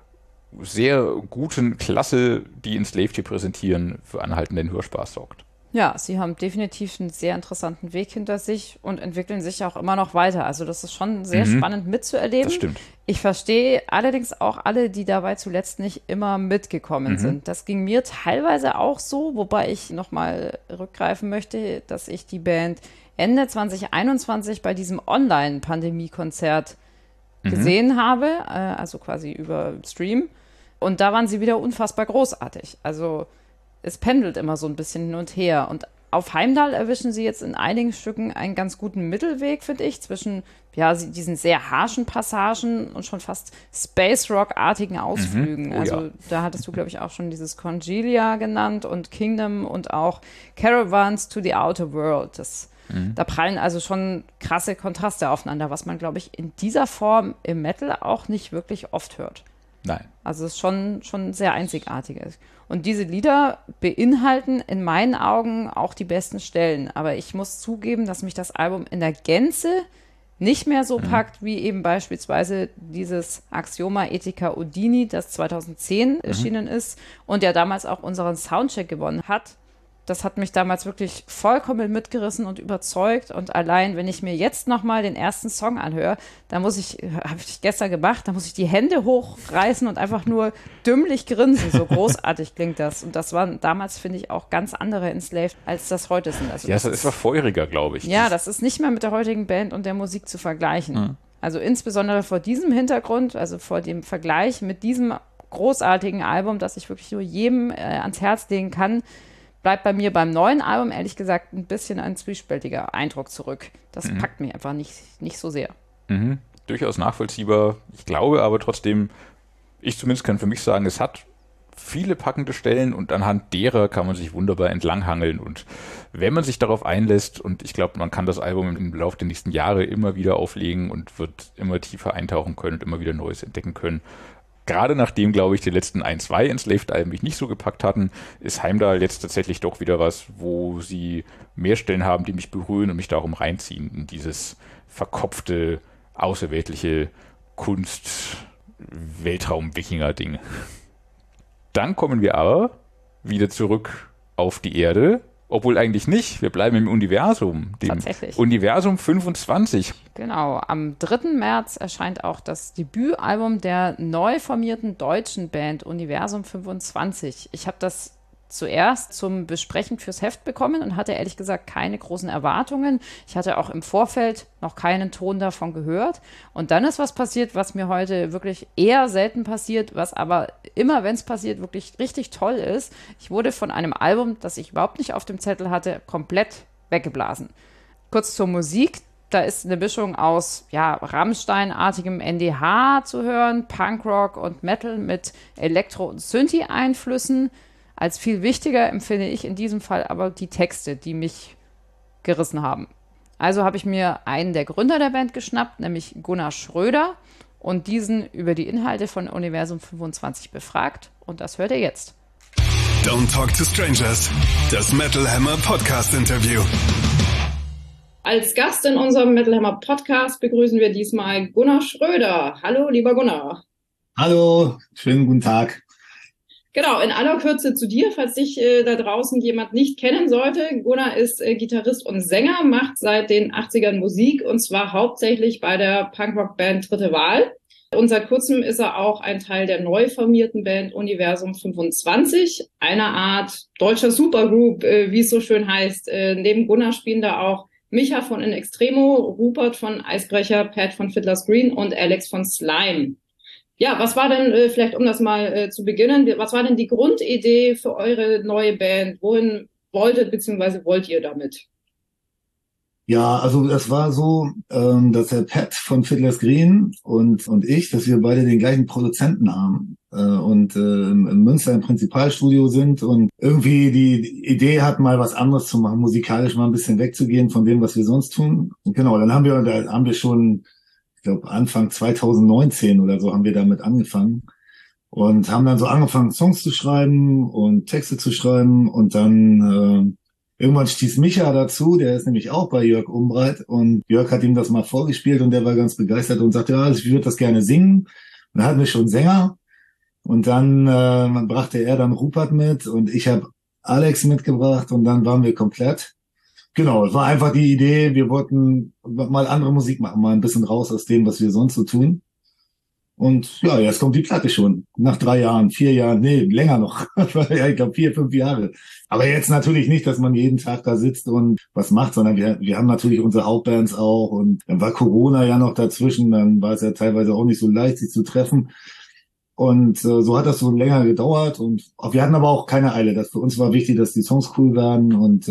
sehr guten Klasse, die Enslaved hier präsentieren, für anhaltenden Hörspaß sorgt. Ja, sie haben definitiv einen sehr interessanten Weg hinter sich und entwickeln sich auch immer noch weiter. Also das ist schon sehr spannend mitzuerleben. Das stimmt. Ich verstehe allerdings auch alle, die dabei zuletzt nicht immer mitgekommen sind. Das ging mir teilweise auch so, wobei ich nochmal rückgreifen möchte, dass ich die Band Ende 2021 bei diesem Online-Pandemie-Konzert gesehen habe, also quasi über Stream. Und da waren sie wieder unfassbar großartig. Also es pendelt immer so ein bisschen hin und her. Und auf Heimdall erwischen sie jetzt in einigen Stücken einen ganz guten Mittelweg, finde ich, zwischen diesen sehr harschen Passagen und schon fast Space-Rock-artigen Ausflügen. Da hattest du, glaube ich, auch schon dieses Congelia genannt und Kingdom und auch Caravans to the Outer World. Da prallen also schon krasse Kontraste aufeinander, was man, glaube ich, in dieser Form im Metal auch nicht wirklich oft hört. Nein. Also es ist schon sehr einzigartig. Und diese Lieder beinhalten in meinen Augen auch die besten Stellen. Aber ich muss zugeben, dass mich das Album in der Gänze nicht mehr so packt, wie eben beispielsweise dieses Axioma Ethica Udini, das 2010 erschienen ist und ja damals auch unseren Soundcheck gewonnen hat. Das hat mich damals wirklich vollkommen mitgerissen und überzeugt. Und allein, wenn ich mir jetzt nochmal den ersten Song anhöre, habe ich gestern gemacht, da muss ich die Hände hochreißen und einfach nur dümmlich grinsen. So großartig klingt das. Und das waren damals, finde ich, auch ganz andere Enslaved, als das heute sind. Also ja, das war feuriger, glaube ich. Ja, das ist nicht mehr mit der heutigen Band und der Musik zu vergleichen. Also insbesondere vor diesem Hintergrund, also vor dem Vergleich mit diesem großartigen Album, das ich wirklich nur jedem ans Herz legen kann, bleibt bei mir beim neuen Album, ehrlich gesagt, ein bisschen ein zwiespältiger Eindruck zurück. Das packt mich einfach nicht so sehr. Durchaus nachvollziehbar. Ich glaube aber trotzdem, ich zumindest kann für mich sagen, es hat viele packende Stellen und anhand derer kann man sich wunderbar entlanghangeln. Und wenn man sich darauf einlässt, und ich glaube, man kann das Album im Laufe der nächsten Jahre immer wieder auflegen und wird immer tiefer eintauchen können und immer wieder Neues entdecken können. Gerade nachdem, glaube ich, die letzten 2 Enslaved-Alben mich nicht so gepackt hatten, ist Heimdall jetzt tatsächlich doch wieder was, wo sie mehr Stellen haben, die mich berühren und mich darum reinziehen in dieses verkopfte, außerweltliche Kunst-Weltraum-Wikinger-Ding. Dann kommen wir aber wieder zurück auf die Erde. Obwohl eigentlich nicht. Wir bleiben im Universum. Dem Tatsächlich. Universum 25. Genau. Am 3. März erscheint auch das Debütalbum der neu formierten deutschen Band Universum 25. Ich habe das zuerst zum Besprechen fürs Heft bekommen und hatte ehrlich gesagt keine großen Erwartungen. Ich hatte auch im Vorfeld noch keinen Ton davon gehört. Und dann ist was passiert, was mir heute wirklich eher selten passiert, was aber immer, wenn es passiert, wirklich richtig toll ist. Ich wurde von einem Album, das ich überhaupt nicht auf dem Zettel hatte, komplett weggeblasen. Kurz zur Musik. Da ist eine Mischung aus Rammstein-artigem NDH zu hören, Punkrock und Metal mit Elektro- und Synthi-Einflüssen. Als viel wichtiger empfinde ich in diesem Fall aber die Texte, die mich gerissen haben. Also habe ich mir einen der Gründer der Band geschnappt, nämlich Gunnar Schröder, und diesen über die Inhalte von Universum 25 befragt. Und das hört ihr jetzt. Don't Talk to Strangers, das Metal Hammer Podcast Interview. Als Gast in unserem Metal Hammer Podcast begrüßen wir diesmal Gunnar Schröder. Hallo, lieber Gunnar. Hallo, schönen guten Tag. Genau, in aller Kürze zu dir, falls dich da draußen jemand nicht kennen sollte. Gunnar ist Gitarrist und Sänger, macht seit den 80ern Musik und zwar hauptsächlich bei der Punkrock-Band Dritte Wahl. Und seit kurzem ist er auch ein Teil der neu formierten Band Universum 25, einer Art deutscher Supergroup, wie es so schön heißt. Neben Gunnar spielen da auch Micha von In Extremo, Rupert von Eisbrecher, Pat von Fiddler's Green und Alex von Slime. Ja, was war denn, vielleicht um das mal zu beginnen, was war denn die Grundidee für eure neue Band? Wohin wollt ihr damit? Ja, also das war so, dass der Pat von Fiddler's Green und ich, dass wir beide den gleichen Produzenten haben und in Münster im Prinzipalstudio sind und irgendwie die Idee hatten, mal was anderes zu machen, musikalisch mal ein bisschen wegzugehen von dem, was wir sonst tun. Und genau, da haben wir schon, ich glaube Anfang 2019 oder so haben wir damit angefangen und haben dann so angefangen, Songs zu schreiben und Texte zu schreiben und dann irgendwann stieß Micha dazu, der ist nämlich auch bei Jörg Umbreit und Jörg hat ihm das mal vorgespielt und der war ganz begeistert und sagte, ja, ich würde das gerne singen. Und dann hatten wir schon Sänger und dann brachte er dann Rupert mit und ich habe Alex mitgebracht und dann waren wir komplett. Genau, es war einfach die Idee, wir wollten mal andere Musik machen, mal ein bisschen raus aus dem, was wir sonst so tun. Und ja, jetzt kommt die Platte schon. Nach 3 Jahren, 4 Jahren, nee, länger noch. Ja, ich glaube 4, 5 Jahre. Aber jetzt natürlich nicht, dass man jeden Tag da sitzt und was macht, sondern wir haben natürlich unsere Hauptbands auch. Und dann war Corona ja noch dazwischen. Dann war es ja teilweise auch nicht so leicht, sich zu treffen. Und so hat das so länger gedauert. Und wir hatten aber auch keine Eile. Das für uns war wichtig, dass die Songs cool werden. Und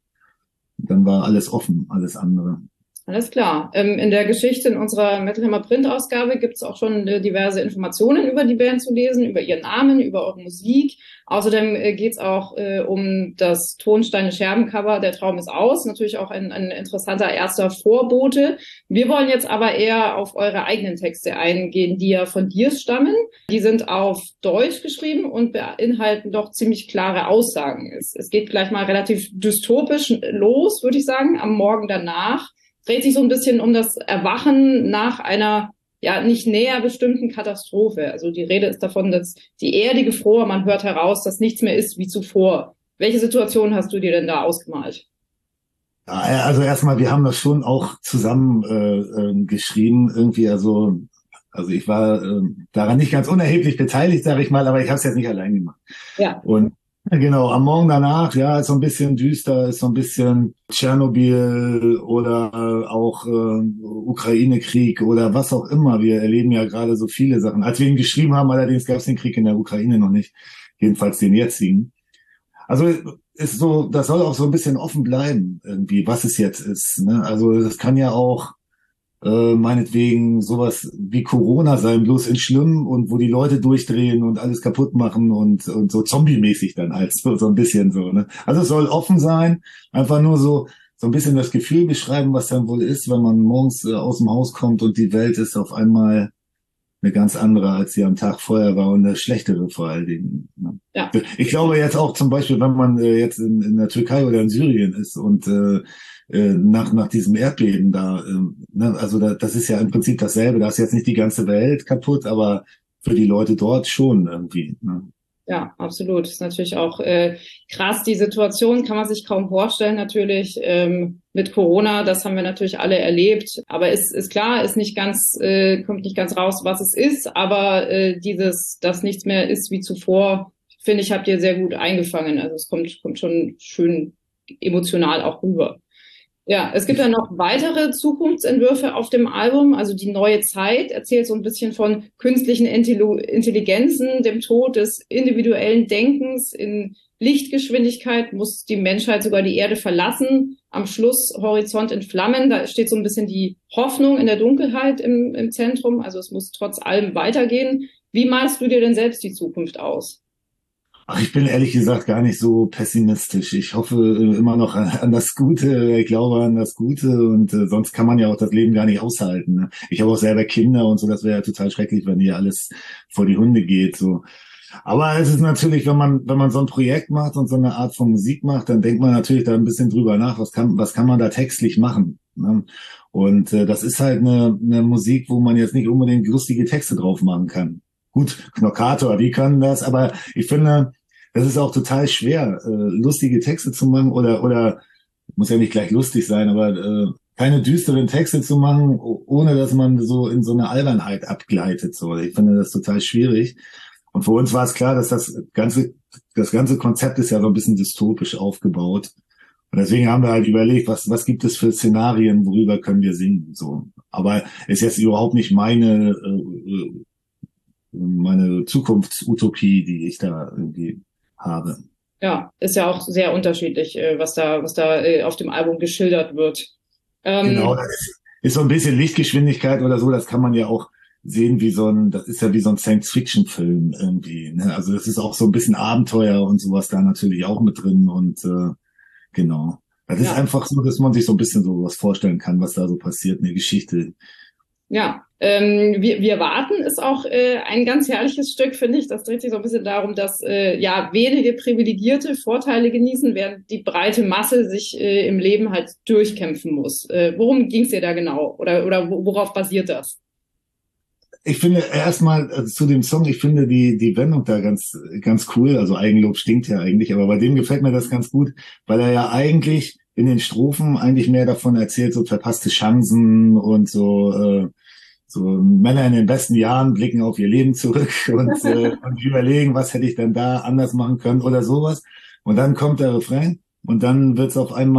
dann war alles offen, alles andere. Alles klar. In der Geschichte in unserer Metal Hammer Print-Ausgabe gibt es auch schon diverse Informationen über die Band zu lesen, über ihren Namen, über eure Musik. Außerdem geht es auch um das Tonsteine-Scherben-Cover Der Traum ist aus. Natürlich auch ein interessanter erster Vorbote. Wir wollen jetzt aber eher auf eure eigenen Texte eingehen, die ja von dir stammen. Die sind auf Deutsch geschrieben und beinhalten doch ziemlich klare Aussagen. Es geht gleich mal relativ dystopisch los, würde ich sagen, am Morgen danach. Dreht sich so ein bisschen um das Erwachen nach einer ja nicht näher bestimmten Katastrophe. Also die Rede ist davon, dass die Erde gefror, man hört heraus, dass nichts mehr ist wie zuvor. Welche Situation hast du dir denn da ausgemalt? Ja, also erstmal, wir haben das schon auch zusammen geschrieben, irgendwie, also ich war daran nicht ganz unerheblich beteiligt, sage ich mal, aber ich habe es jetzt nicht allein gemacht. Ja. Und genau, am Morgen danach, ja, ist so ein bisschen düster, ist so ein bisschen Tschernobyl oder auch Ukraine-Krieg oder was auch immer. Wir erleben ja gerade so viele Sachen. Als wir ihn geschrieben haben, allerdings gab es den Krieg in der Ukraine noch nicht, jedenfalls den jetzigen. Also ist so, das soll auch so ein bisschen offen bleiben, irgendwie, was es jetzt ist. Ne? Also das kann ja auch meinetwegen sowas wie Corona sein, bloß in schlimm und wo die Leute durchdrehen und alles kaputt machen und so zombie-mäßig dann halt, so ein bisschen so, ne? Also es soll offen sein, einfach nur so ein bisschen das Gefühl beschreiben, was dann wohl ist, wenn man morgens aus dem Haus kommt und die Welt ist auf einmal eine ganz andere, als sie am Tag vorher war und eine schlechtere vor allen Dingen. Ne? Ja. Ich glaube jetzt auch zum Beispiel, wenn man jetzt in der Türkei oder in Syrien ist und nach diesem Erdbeben da, ne, also das ist ja im Prinzip dasselbe. Da ist jetzt nicht die ganze Welt kaputt, aber für die Leute dort schon irgendwie. Ne? Ja, absolut. Das ist natürlich auch krass. Die Situation kann man sich kaum vorstellen, natürlich mit Corona. Das haben wir natürlich alle erlebt. Aber ist klar, ist nicht ganz, kommt nicht ganz raus, was es ist. Aber dass nichts mehr ist wie zuvor, finde ich, habt ihr sehr gut eingefangen. Also es kommt schon schön emotional auch rüber. Ja, es gibt dann noch weitere Zukunftsentwürfe auf dem Album. Also die neue Zeit erzählt so ein bisschen von künstlichen Intelligenzen, dem Tod des individuellen Denkens. In Lichtgeschwindigkeit muss die Menschheit sogar die Erde verlassen. Am Schluss Horizont in Flammen. Da steht so ein bisschen die Hoffnung in der Dunkelheit im Zentrum. Also es muss trotz allem weitergehen. Wie malst du dir denn selbst die Zukunft aus? Ach, ich bin ehrlich gesagt gar nicht so pessimistisch. Ich hoffe immer noch an das Gute. Ich glaube an das Gute und sonst kann man ja auch das Leben gar nicht aushalten. Ne? Ich habe auch selber Kinder und so. Das wäre ja total schrecklich, wenn hier alles vor die Hunde geht. So. Aber es ist natürlich, wenn man so ein Projekt macht und so eine Art von Musik macht, dann denkt man natürlich da ein bisschen drüber nach. Was kann man da textlich machen? Ne? Und das ist halt eine Musik, wo man jetzt nicht unbedingt lustige Texte drauf machen kann. Gut, Knockator, die können das, aber ich finde, das ist auch total schwer, lustige Texte zu machen oder muss ja nicht gleich lustig sein, aber keine düsteren Texte zu machen, ohne dass man so in so eine Albernheit abgleitet. So, ich finde das total schwierig. Und für uns war es klar, dass das ganze Konzept ist ja so ein bisschen dystopisch aufgebaut. Und deswegen haben wir halt überlegt, was gibt es für Szenarien, worüber können wir singen, so. Aber ist jetzt überhaupt nicht meine Zukunftsutopie, die ich da irgendwie habe. Ja, ist ja auch sehr unterschiedlich, was da auf dem Album geschildert wird. Genau, das ist so ein bisschen Lichtgeschwindigkeit oder so, das kann man ja auch sehen das ist ja wie so ein Science-Fiction-Film irgendwie, ne? Also das ist auch so ein bisschen Abenteuer und sowas da natürlich auch mit drin und genau. Das ist einfach so, dass man sich so ein bisschen so was vorstellen kann, was da so passiert, eine Geschichte. Ja, wir warten ist auch ein ganz herrliches Stück, finde ich. Das dreht sich so ein bisschen darum, dass wenige Privilegierte Vorteile genießen, während die breite Masse sich im Leben halt durchkämpfen muss. Worum ging es dir da genau? Oder worauf basiert das? Ich finde erstmal zu dem Song, ich finde die Wendung da ganz, ganz cool. Also Eigenlob stinkt ja eigentlich, aber bei dem gefällt mir das ganz gut, weil er ja eigentlich in den Strophen eigentlich mehr davon erzählt, so verpasste Chancen und so Männer in den besten Jahren blicken auf ihr Leben zurück und überlegen, was hätte ich denn da anders machen können oder sowas. Und dann kommt der Refrain und dann geht's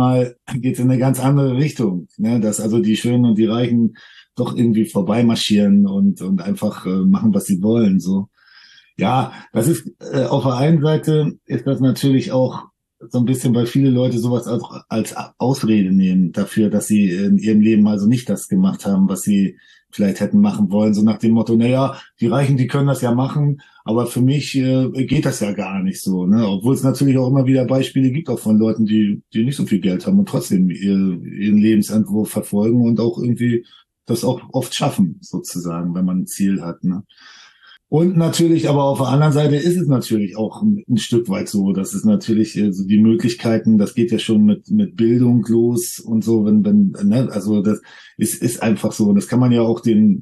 in eine ganz andere Richtung, ne? Dass also die Schönen und die Reichen doch irgendwie vorbeimarschieren und einfach machen, was sie wollen. So, ja, das ist auf der einen Seite ist das natürlich auch so ein bisschen, weil viele Leute sowas als Ausrede nehmen dafür, dass sie in ihrem Leben also nicht das gemacht haben, was sie vielleicht hätten machen wollen, so nach dem Motto, naja, die Reichen, die können das ja machen, aber für mich geht das ja gar nicht so, ne? Obwohl es natürlich auch immer wieder Beispiele gibt, auch von Leuten, die nicht so viel Geld haben und trotzdem ihren Lebensentwurf verfolgen und auch irgendwie das auch oft schaffen, sozusagen, wenn man ein Ziel hat, ne? Und natürlich, aber auf der anderen Seite ist es natürlich auch ein Stück weit so, dass es natürlich so die Möglichkeiten, das geht ja schon mit Bildung los und so, ne, also das ist einfach so. Und das kann man ja auch den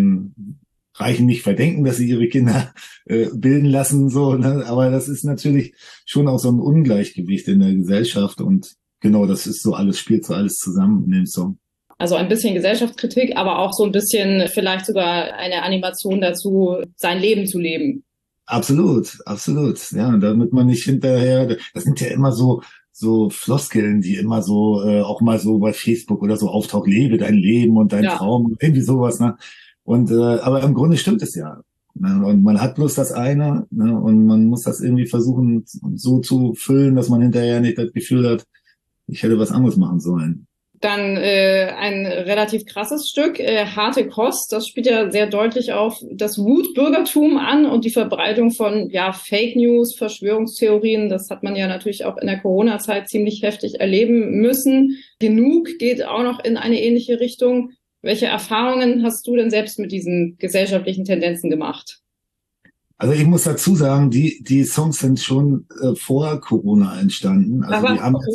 Reichen nicht verdenken, dass sie ihre Kinder bilden lassen, so, ne? Aber das ist natürlich schon auch so ein Ungleichgewicht in der Gesellschaft und genau, das ist so spielt so alles zusammen in dem Song. Also ein bisschen Gesellschaftskritik, aber auch so ein bisschen vielleicht sogar eine Animation dazu, sein Leben zu leben. Absolut, absolut. Ja, damit man nicht hinterher, das sind ja immer so Floskeln, die immer so, auch mal so bei Facebook oder so auftauchen, lebe dein Leben und dein Traum, irgendwie sowas, ne? Und, aber im Grunde stimmt es ja. Ne? Und man hat bloß das eine, ne? Und man muss das irgendwie versuchen, so zu füllen, dass man hinterher nicht das Gefühl hat, ich hätte was anderes machen sollen. Dann ein relativ krasses Stück, Harte Kost. Das spielt ja sehr deutlich auf das Wutbürgertum an und die Verbreitung von Fake News, Verschwörungstheorien. Das hat man ja natürlich auch in der Corona-Zeit ziemlich heftig erleben müssen. Genug geht auch noch in eine ähnliche Richtung. Welche Erfahrungen hast du denn selbst mit diesen gesellschaftlichen Tendenzen gemacht? Also ich muss dazu sagen, die Songs sind schon vor Corona entstanden. Also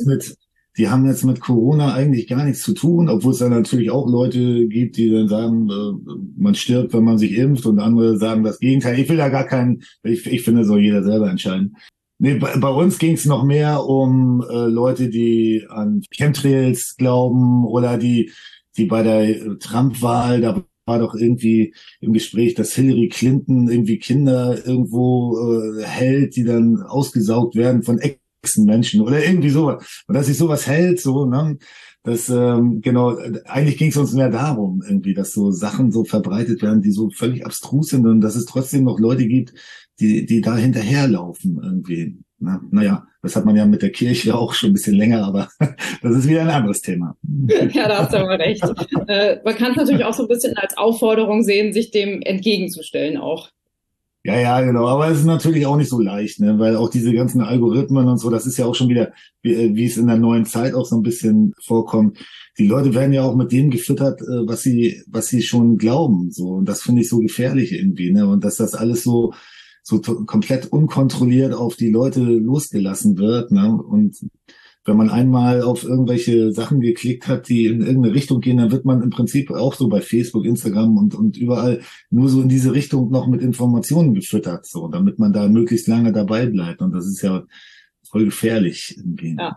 die haben jetzt mit Corona eigentlich gar nichts zu tun, obwohl es da natürlich auch Leute gibt, die dann sagen, man stirbt, wenn man sich impft, und andere sagen das Gegenteil. Ich will da gar ich finde, soll jeder selber entscheiden. Nee, bei uns ging es noch mehr um Leute, die an Chemtrails glauben oder die bei der Trump-Wahl, da war doch irgendwie im Gespräch, dass Hillary Clinton irgendwie Kinder irgendwo hält, die dann ausgesaugt werden von Menschen oder irgendwie sowas. Und dass sich sowas hält, so, ne, das, genau, eigentlich ging es uns mehr darum, irgendwie, dass so Sachen so verbreitet werden, die so völlig abstrus sind und dass es trotzdem noch Leute gibt, die da hinterherlaufen irgendwie. Ne? Naja, das hat man ja mit der Kirche auch schon ein bisschen länger, aber das ist wieder ein anderes Thema. Ja, da hast du aber recht. Man kann es natürlich auch so ein bisschen als Aufforderung sehen, sich dem entgegenzustellen auch. Ja, genau. Aber es ist natürlich auch nicht so leicht, ne? Weil auch diese ganzen Algorithmen und so, das ist ja auch schon wieder, wie es in der neuen Zeit auch so ein bisschen vorkommt. Die Leute werden ja auch mit dem gefüttert, was sie schon glauben, so. Und das finde ich so gefährlich irgendwie, ne? Und dass das alles so komplett unkontrolliert auf die Leute losgelassen wird, ne? Und wenn man einmal auf irgendwelche Sachen geklickt hat, die in irgendeine Richtung gehen, dann wird man im Prinzip auch so bei Facebook, Instagram und überall nur so in diese Richtung noch mit Informationen gefüttert, so, damit man da möglichst lange dabei bleibt. Und das ist ja voll gefährlich irgendwie. Ja.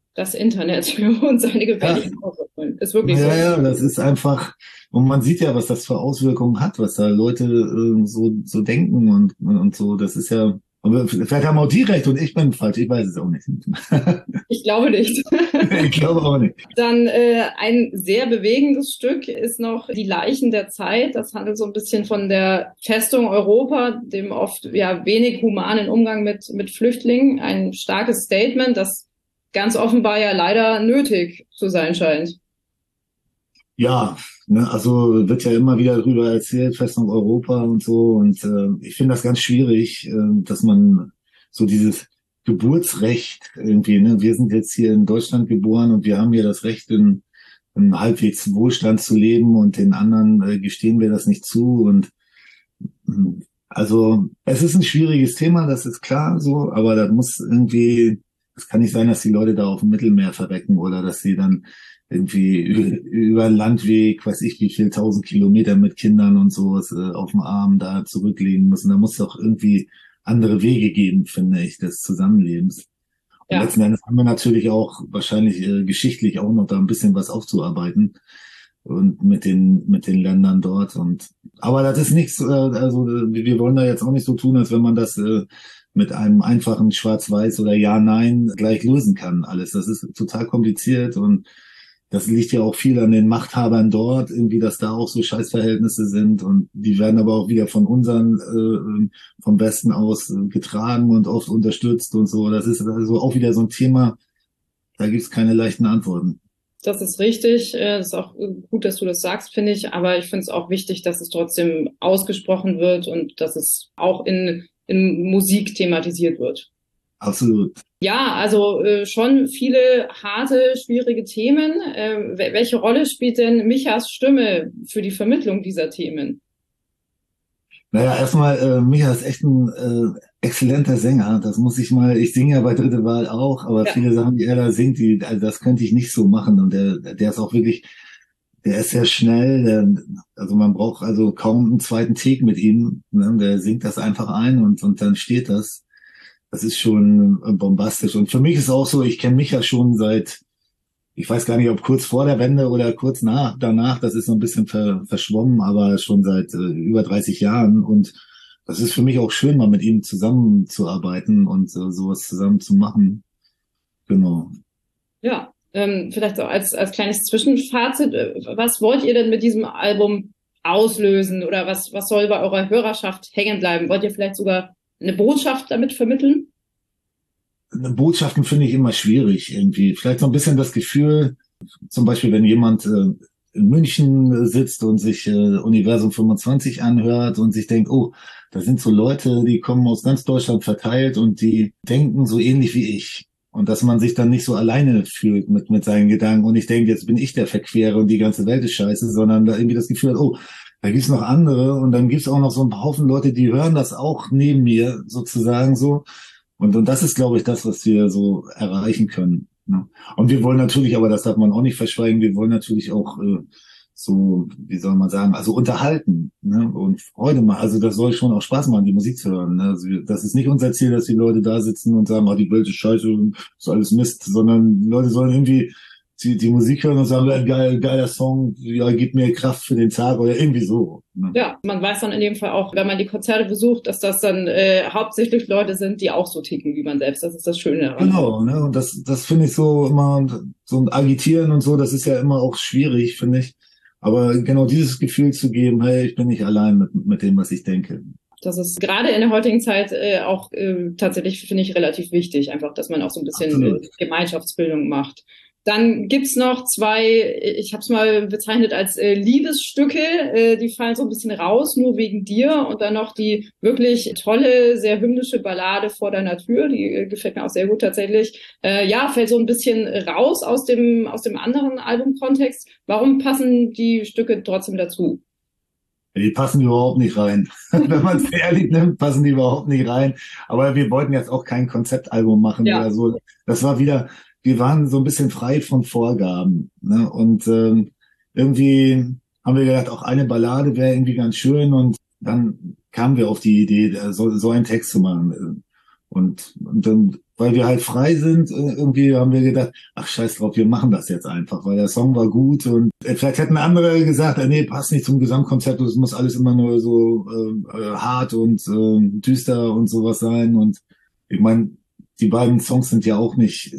Das Internet für uns eine gefährliche Auswirkung. Ist wirklich so. Ja, das ist einfach, und man sieht ja, was das für Auswirkungen hat, was da Leute so denken und so. Das ist ja, aber vielleicht haben auch die recht und ich bin falsch, ich weiß es auch nicht. Ich glaube nicht. Ich glaube auch nicht. Dann ein sehr bewegendes Stück ist noch Die Leichen der Zeit. Das handelt so ein bisschen von der Festung Europa, dem oft ja wenig humanen Umgang mit Flüchtlingen. Ein starkes Statement, das ganz offenbar ja leider nötig zu sein scheint. Ja, ne, also wird ja immer wieder darüber erzählt, Festung Europa und so. Und ich finde das ganz schwierig, dass man so dieses Geburtsrecht irgendwie, ne, wir sind jetzt hier in Deutschland geboren und wir haben hier das Recht, in halbwegs Wohlstand zu leben und den anderen gestehen wir das nicht zu. Und also es ist ein schwieriges Thema, das ist klar so, aber da muss irgendwie, es kann nicht sein, dass die Leute da auf dem Mittelmeer verrecken oder dass sie dann irgendwie über einen Landweg, weiß ich wie viel, 1000 Kilometer mit Kindern und so auf dem Arm da zurücklegen müssen. Da muss es doch irgendwie andere Wege geben, finde ich, des Zusammenlebens. Und Ja. letzten Endes haben wir natürlich auch wahrscheinlich geschichtlich auch noch da ein bisschen was aufzuarbeiten und mit den Ländern dort. Und aber das ist nichts, also wir wollen da jetzt auch nicht so tun, als wenn man das mit einem einfachen Schwarz-Weiß oder Ja-Nein gleich lösen kann. Alles. Das ist total kompliziert und das liegt ja auch viel an den Machthabern dort, irgendwie, dass da auch so Scheißverhältnisse sind und die werden aber auch wieder von unseren, vom Westen aus getragen und oft unterstützt und so. Das ist also auch wieder so ein Thema, da gibt's keine leichten Antworten. Das ist richtig. Das ist auch gut, dass du das sagst, finde ich. Aber ich finde es auch wichtig, dass es trotzdem ausgesprochen wird und dass es auch in Musik thematisiert wird. Absolut. Ja, also schon viele harte, schwierige Themen. Welche Rolle spielt denn Michas Stimme für die Vermittlung dieser Themen? Naja, erstmal, Micha ist echt ein exzellenter Sänger. Das muss ich mal, ich singe ja bei Dritte Wahl auch, aber Ja. viele Sachen, die er da singt, also das könnte ich nicht so machen. Und der ist auch wirklich, der ist sehr schnell, also man braucht also kaum einen zweiten Take mit ihm. Ne? Der singt das einfach ein und dann steht das. Das ist schon bombastisch. Und für mich ist auch so, ich kenne Micha schon seit, ich weiß gar nicht, ob kurz vor der Wende oder kurz danach, das ist so ein bisschen verschwommen, aber schon seit über 30 Jahren. Und das ist für mich auch schön, mal mit ihm zusammenzuarbeiten und sowas zusammen zu machen. Genau. Ja, vielleicht so als kleines Zwischenfazit. Was wollt ihr denn mit diesem Album auslösen oder was soll bei eurer Hörerschaft hängen bleiben? Wollt ihr vielleicht sogar eine Botschaft damit vermitteln? Botschaften finde ich immer schwierig irgendwie. Vielleicht so ein bisschen das Gefühl, zum Beispiel, wenn jemand in München sitzt und sich Universum 25 anhört und sich denkt, oh, da sind so Leute, die kommen aus ganz Deutschland verteilt und die denken so ähnlich wie ich. Und dass man sich dann nicht so alleine fühlt mit seinen Gedanken und ich denke, jetzt bin ich der Verquere und die ganze Welt ist scheiße, sondern da irgendwie das Gefühl hat, oh, da gibt's noch andere und dann gibt's auch noch so einen Haufen Leute, die hören das auch neben mir sozusagen so. Und das ist, glaube ich, das, was wir so erreichen können. Ne? Und wir wollen natürlich, aber das darf man auch nicht verschweigen, wir wollen natürlich auch so, wie soll man sagen, also unterhalten, ne? Und Freude machen. Also das soll schon auch Spaß machen, die Musik zu hören. Ne? Also das ist nicht unser Ziel, dass die Leute da sitzen und sagen, oh, die Welt ist scheiße und ist alles Mist, sondern die Leute sollen irgendwie die Musik hören und sagen, geiler Song, ja, gibt mir Kraft für den Tag oder irgendwie so. Ne? Ja, man weiß dann in dem Fall auch, wenn man die Konzerte besucht, dass das dann hauptsächlich Leute sind, die auch so ticken wie man selbst. Das ist das Schöne daran. Genau, ne? Und das finde ich so immer, so ein Agitieren und so, das ist ja immer auch schwierig, finde ich. Aber genau dieses Gefühl zu geben, hey, ich bin nicht allein mit dem, was ich denke. Das ist gerade in der heutigen Zeit auch tatsächlich, finde ich, relativ wichtig, einfach, dass man auch so ein bisschen Gemeinschaftsbildung macht. Dann gibt's noch zwei, ich habe es mal bezeichnet als Liebesstücke, die fallen so ein bisschen raus, nur wegen dir. Und dann noch die wirklich tolle, sehr hymnische Ballade Vor deiner Tür, die gefällt mir auch sehr gut tatsächlich. Ja, fällt so ein bisschen raus aus dem anderen Albumkontext. Warum passen die Stücke trotzdem dazu? Die passen überhaupt nicht rein. Wenn man es ehrlich nimmt, passen die überhaupt nicht rein. Aber wir wollten jetzt auch kein Konzeptalbum machen oder so. Das war wieder, wir waren so ein bisschen frei von Vorgaben. Ne? Und irgendwie haben wir gedacht, auch eine Ballade wäre irgendwie ganz schön. Und dann kamen wir auf die Idee, so einen Text zu machen. Und dann weil wir halt frei sind, irgendwie haben wir gedacht, ach scheiß drauf, wir machen das jetzt einfach, weil der Song war gut und vielleicht hätten andere gesagt, nee, passt nicht zum Gesamtkonzept, es muss alles immer nur so hart und düster und sowas sein. Und ich meine, die beiden Songs sind ja auch nicht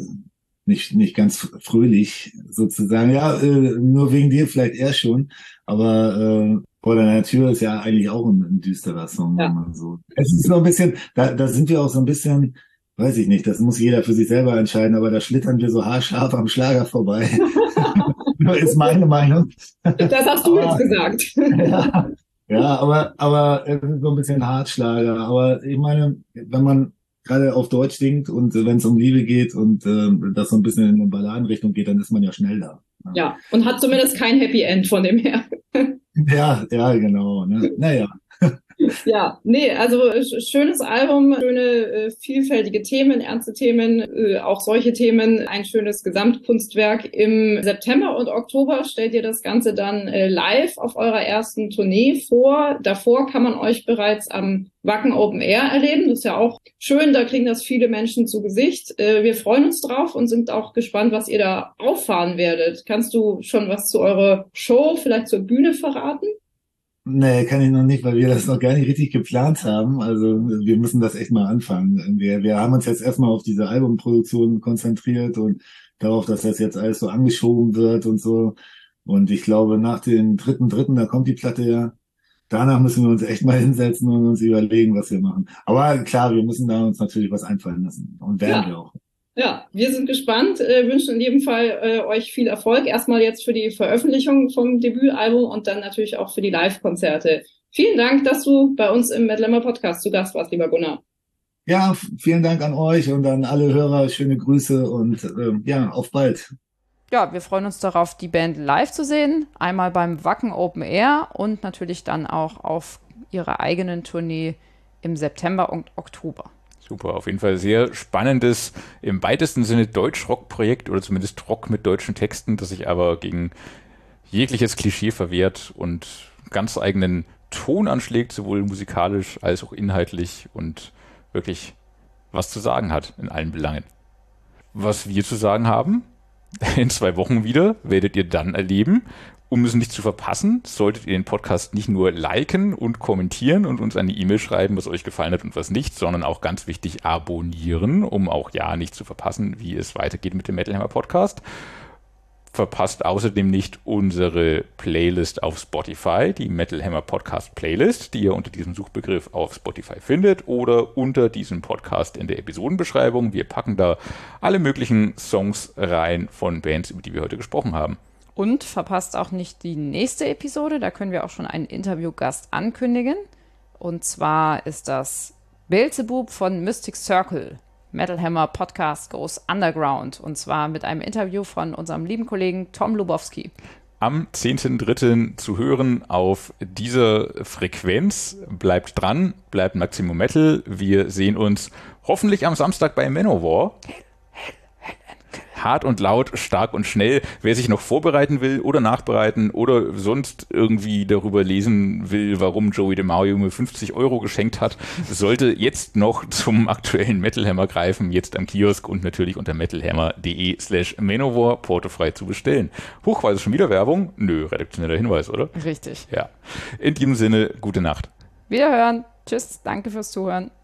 ganz fröhlich sozusagen. Ja, nur wegen dir vielleicht eher schon, aber vor deiner Tür ist ja eigentlich auch ein düsterer Song, wenn man so. Es ist so ein bisschen, da sind wir auch so ein bisschen, weiß ich nicht, das muss jeder für sich selber entscheiden, aber da schlittern wir so haarscharf am Schlager vorbei. Ist meine Meinung. Das hast du jetzt gesagt. Ja, aber es ist so ein bisschen Hartschlager. Aber ich meine, wenn man gerade auf Deutsch singt und wenn es um Liebe geht und das so ein bisschen in eine Balladenrichtung geht, dann ist man ja schnell da. Ja, und hat zumindest kein Happy End von dem her. Ja, genau. Ne? Naja. Ja, nee, also schönes Album, schöne vielfältige Themen, ernste Themen, auch solche Themen, ein schönes Gesamtkunstwerk. Im September und Oktober stellt ihr das Ganze dann live auf eurer ersten Tournee vor. Davor kann man euch bereits am Wacken Open Air erleben. Das ist ja auch schön, da kriegen das viele Menschen zu Gesicht. Wir freuen uns drauf und sind auch gespannt, was ihr da auffahren werdet. Kannst du schon was zu eurer Show, vielleicht zur Bühne verraten? Nee, kann ich noch nicht, weil wir das noch gar nicht richtig geplant haben. Also wir müssen das echt mal anfangen. Wir haben uns jetzt erstmal auf diese Albumproduktion konzentriert und darauf, dass das jetzt alles so angeschoben wird und so. Und ich glaube, nach dem 3.3., da kommt die Platte ja. Danach müssen wir uns echt mal hinsetzen und uns überlegen, was wir machen. Aber klar, wir müssen da uns natürlich was einfallen lassen. Und werden wir auch. Ja, wir sind gespannt, wünschen in jedem Fall euch viel Erfolg. Erstmal jetzt für die Veröffentlichung vom Debütalbum und dann natürlich auch für die Live-Konzerte. Vielen Dank, dass du bei uns im Metal Hammer Podcast zu Gast warst, lieber Gunnar. Ja, vielen Dank an euch und an alle Hörer. Schöne Grüße und auf bald. Ja, wir freuen uns darauf, die Band live zu sehen. Einmal beim Wacken Open Air und natürlich dann auch auf ihrer eigenen Tournee im September und Oktober. Super, auf jeden Fall sehr spannendes, im weitesten Sinne Deutsch-Rock-Projekt oder zumindest Rock mit deutschen Texten, das sich aber gegen jegliches Klischee verwehrt und ganz eigenen Ton anschlägt, sowohl musikalisch als auch inhaltlich und wirklich was zu sagen hat in allen Belangen. Was wir zu sagen haben, in 2 Wochen wieder, werdet ihr dann erleben. Um es nicht zu verpassen, solltet ihr den Podcast nicht nur liken und kommentieren und uns eine E-Mail schreiben, was euch gefallen hat und was nicht, sondern auch ganz wichtig abonnieren, um auch nicht zu verpassen, wie es weitergeht mit dem Metal Hammer Podcast. Verpasst außerdem nicht unsere Playlist auf Spotify, die Metal Hammer Podcast Playlist, die ihr unter diesem Suchbegriff auf Spotify findet oder unter diesem Podcast in der Episodenbeschreibung. Wir packen da alle möglichen Songs rein von Bands, über die wir heute gesprochen haben. Und verpasst auch nicht die nächste Episode, da können wir auch schon einen Interviewgast ankündigen. Und zwar ist das Beelzebub von Mystic Circle. Metal Hammer Podcast Goes Underground. Und zwar mit einem Interview von unserem lieben Kollegen Tom Lubowski. Am 10.3. zu hören auf dieser Frequenz. Bleibt dran, bleibt Maximum Metal. Wir sehen uns hoffentlich am Samstag bei Manowar. Hart und laut, stark und schnell. Wer sich noch vorbereiten will oder nachbereiten oder sonst irgendwie darüber lesen will, warum Joey DeMaio mir 50 € geschenkt hat, sollte jetzt noch zum aktuellen Metal Hammer greifen, jetzt am Kiosk und natürlich unter metalhammer.de/Manowar portofrei zu bestellen. Hochweise schon wieder Werbung? Nö, redaktioneller Hinweis, oder? Richtig. Ja. In diesem Sinne, gute Nacht. Wiederhören. Tschüss, danke fürs Zuhören.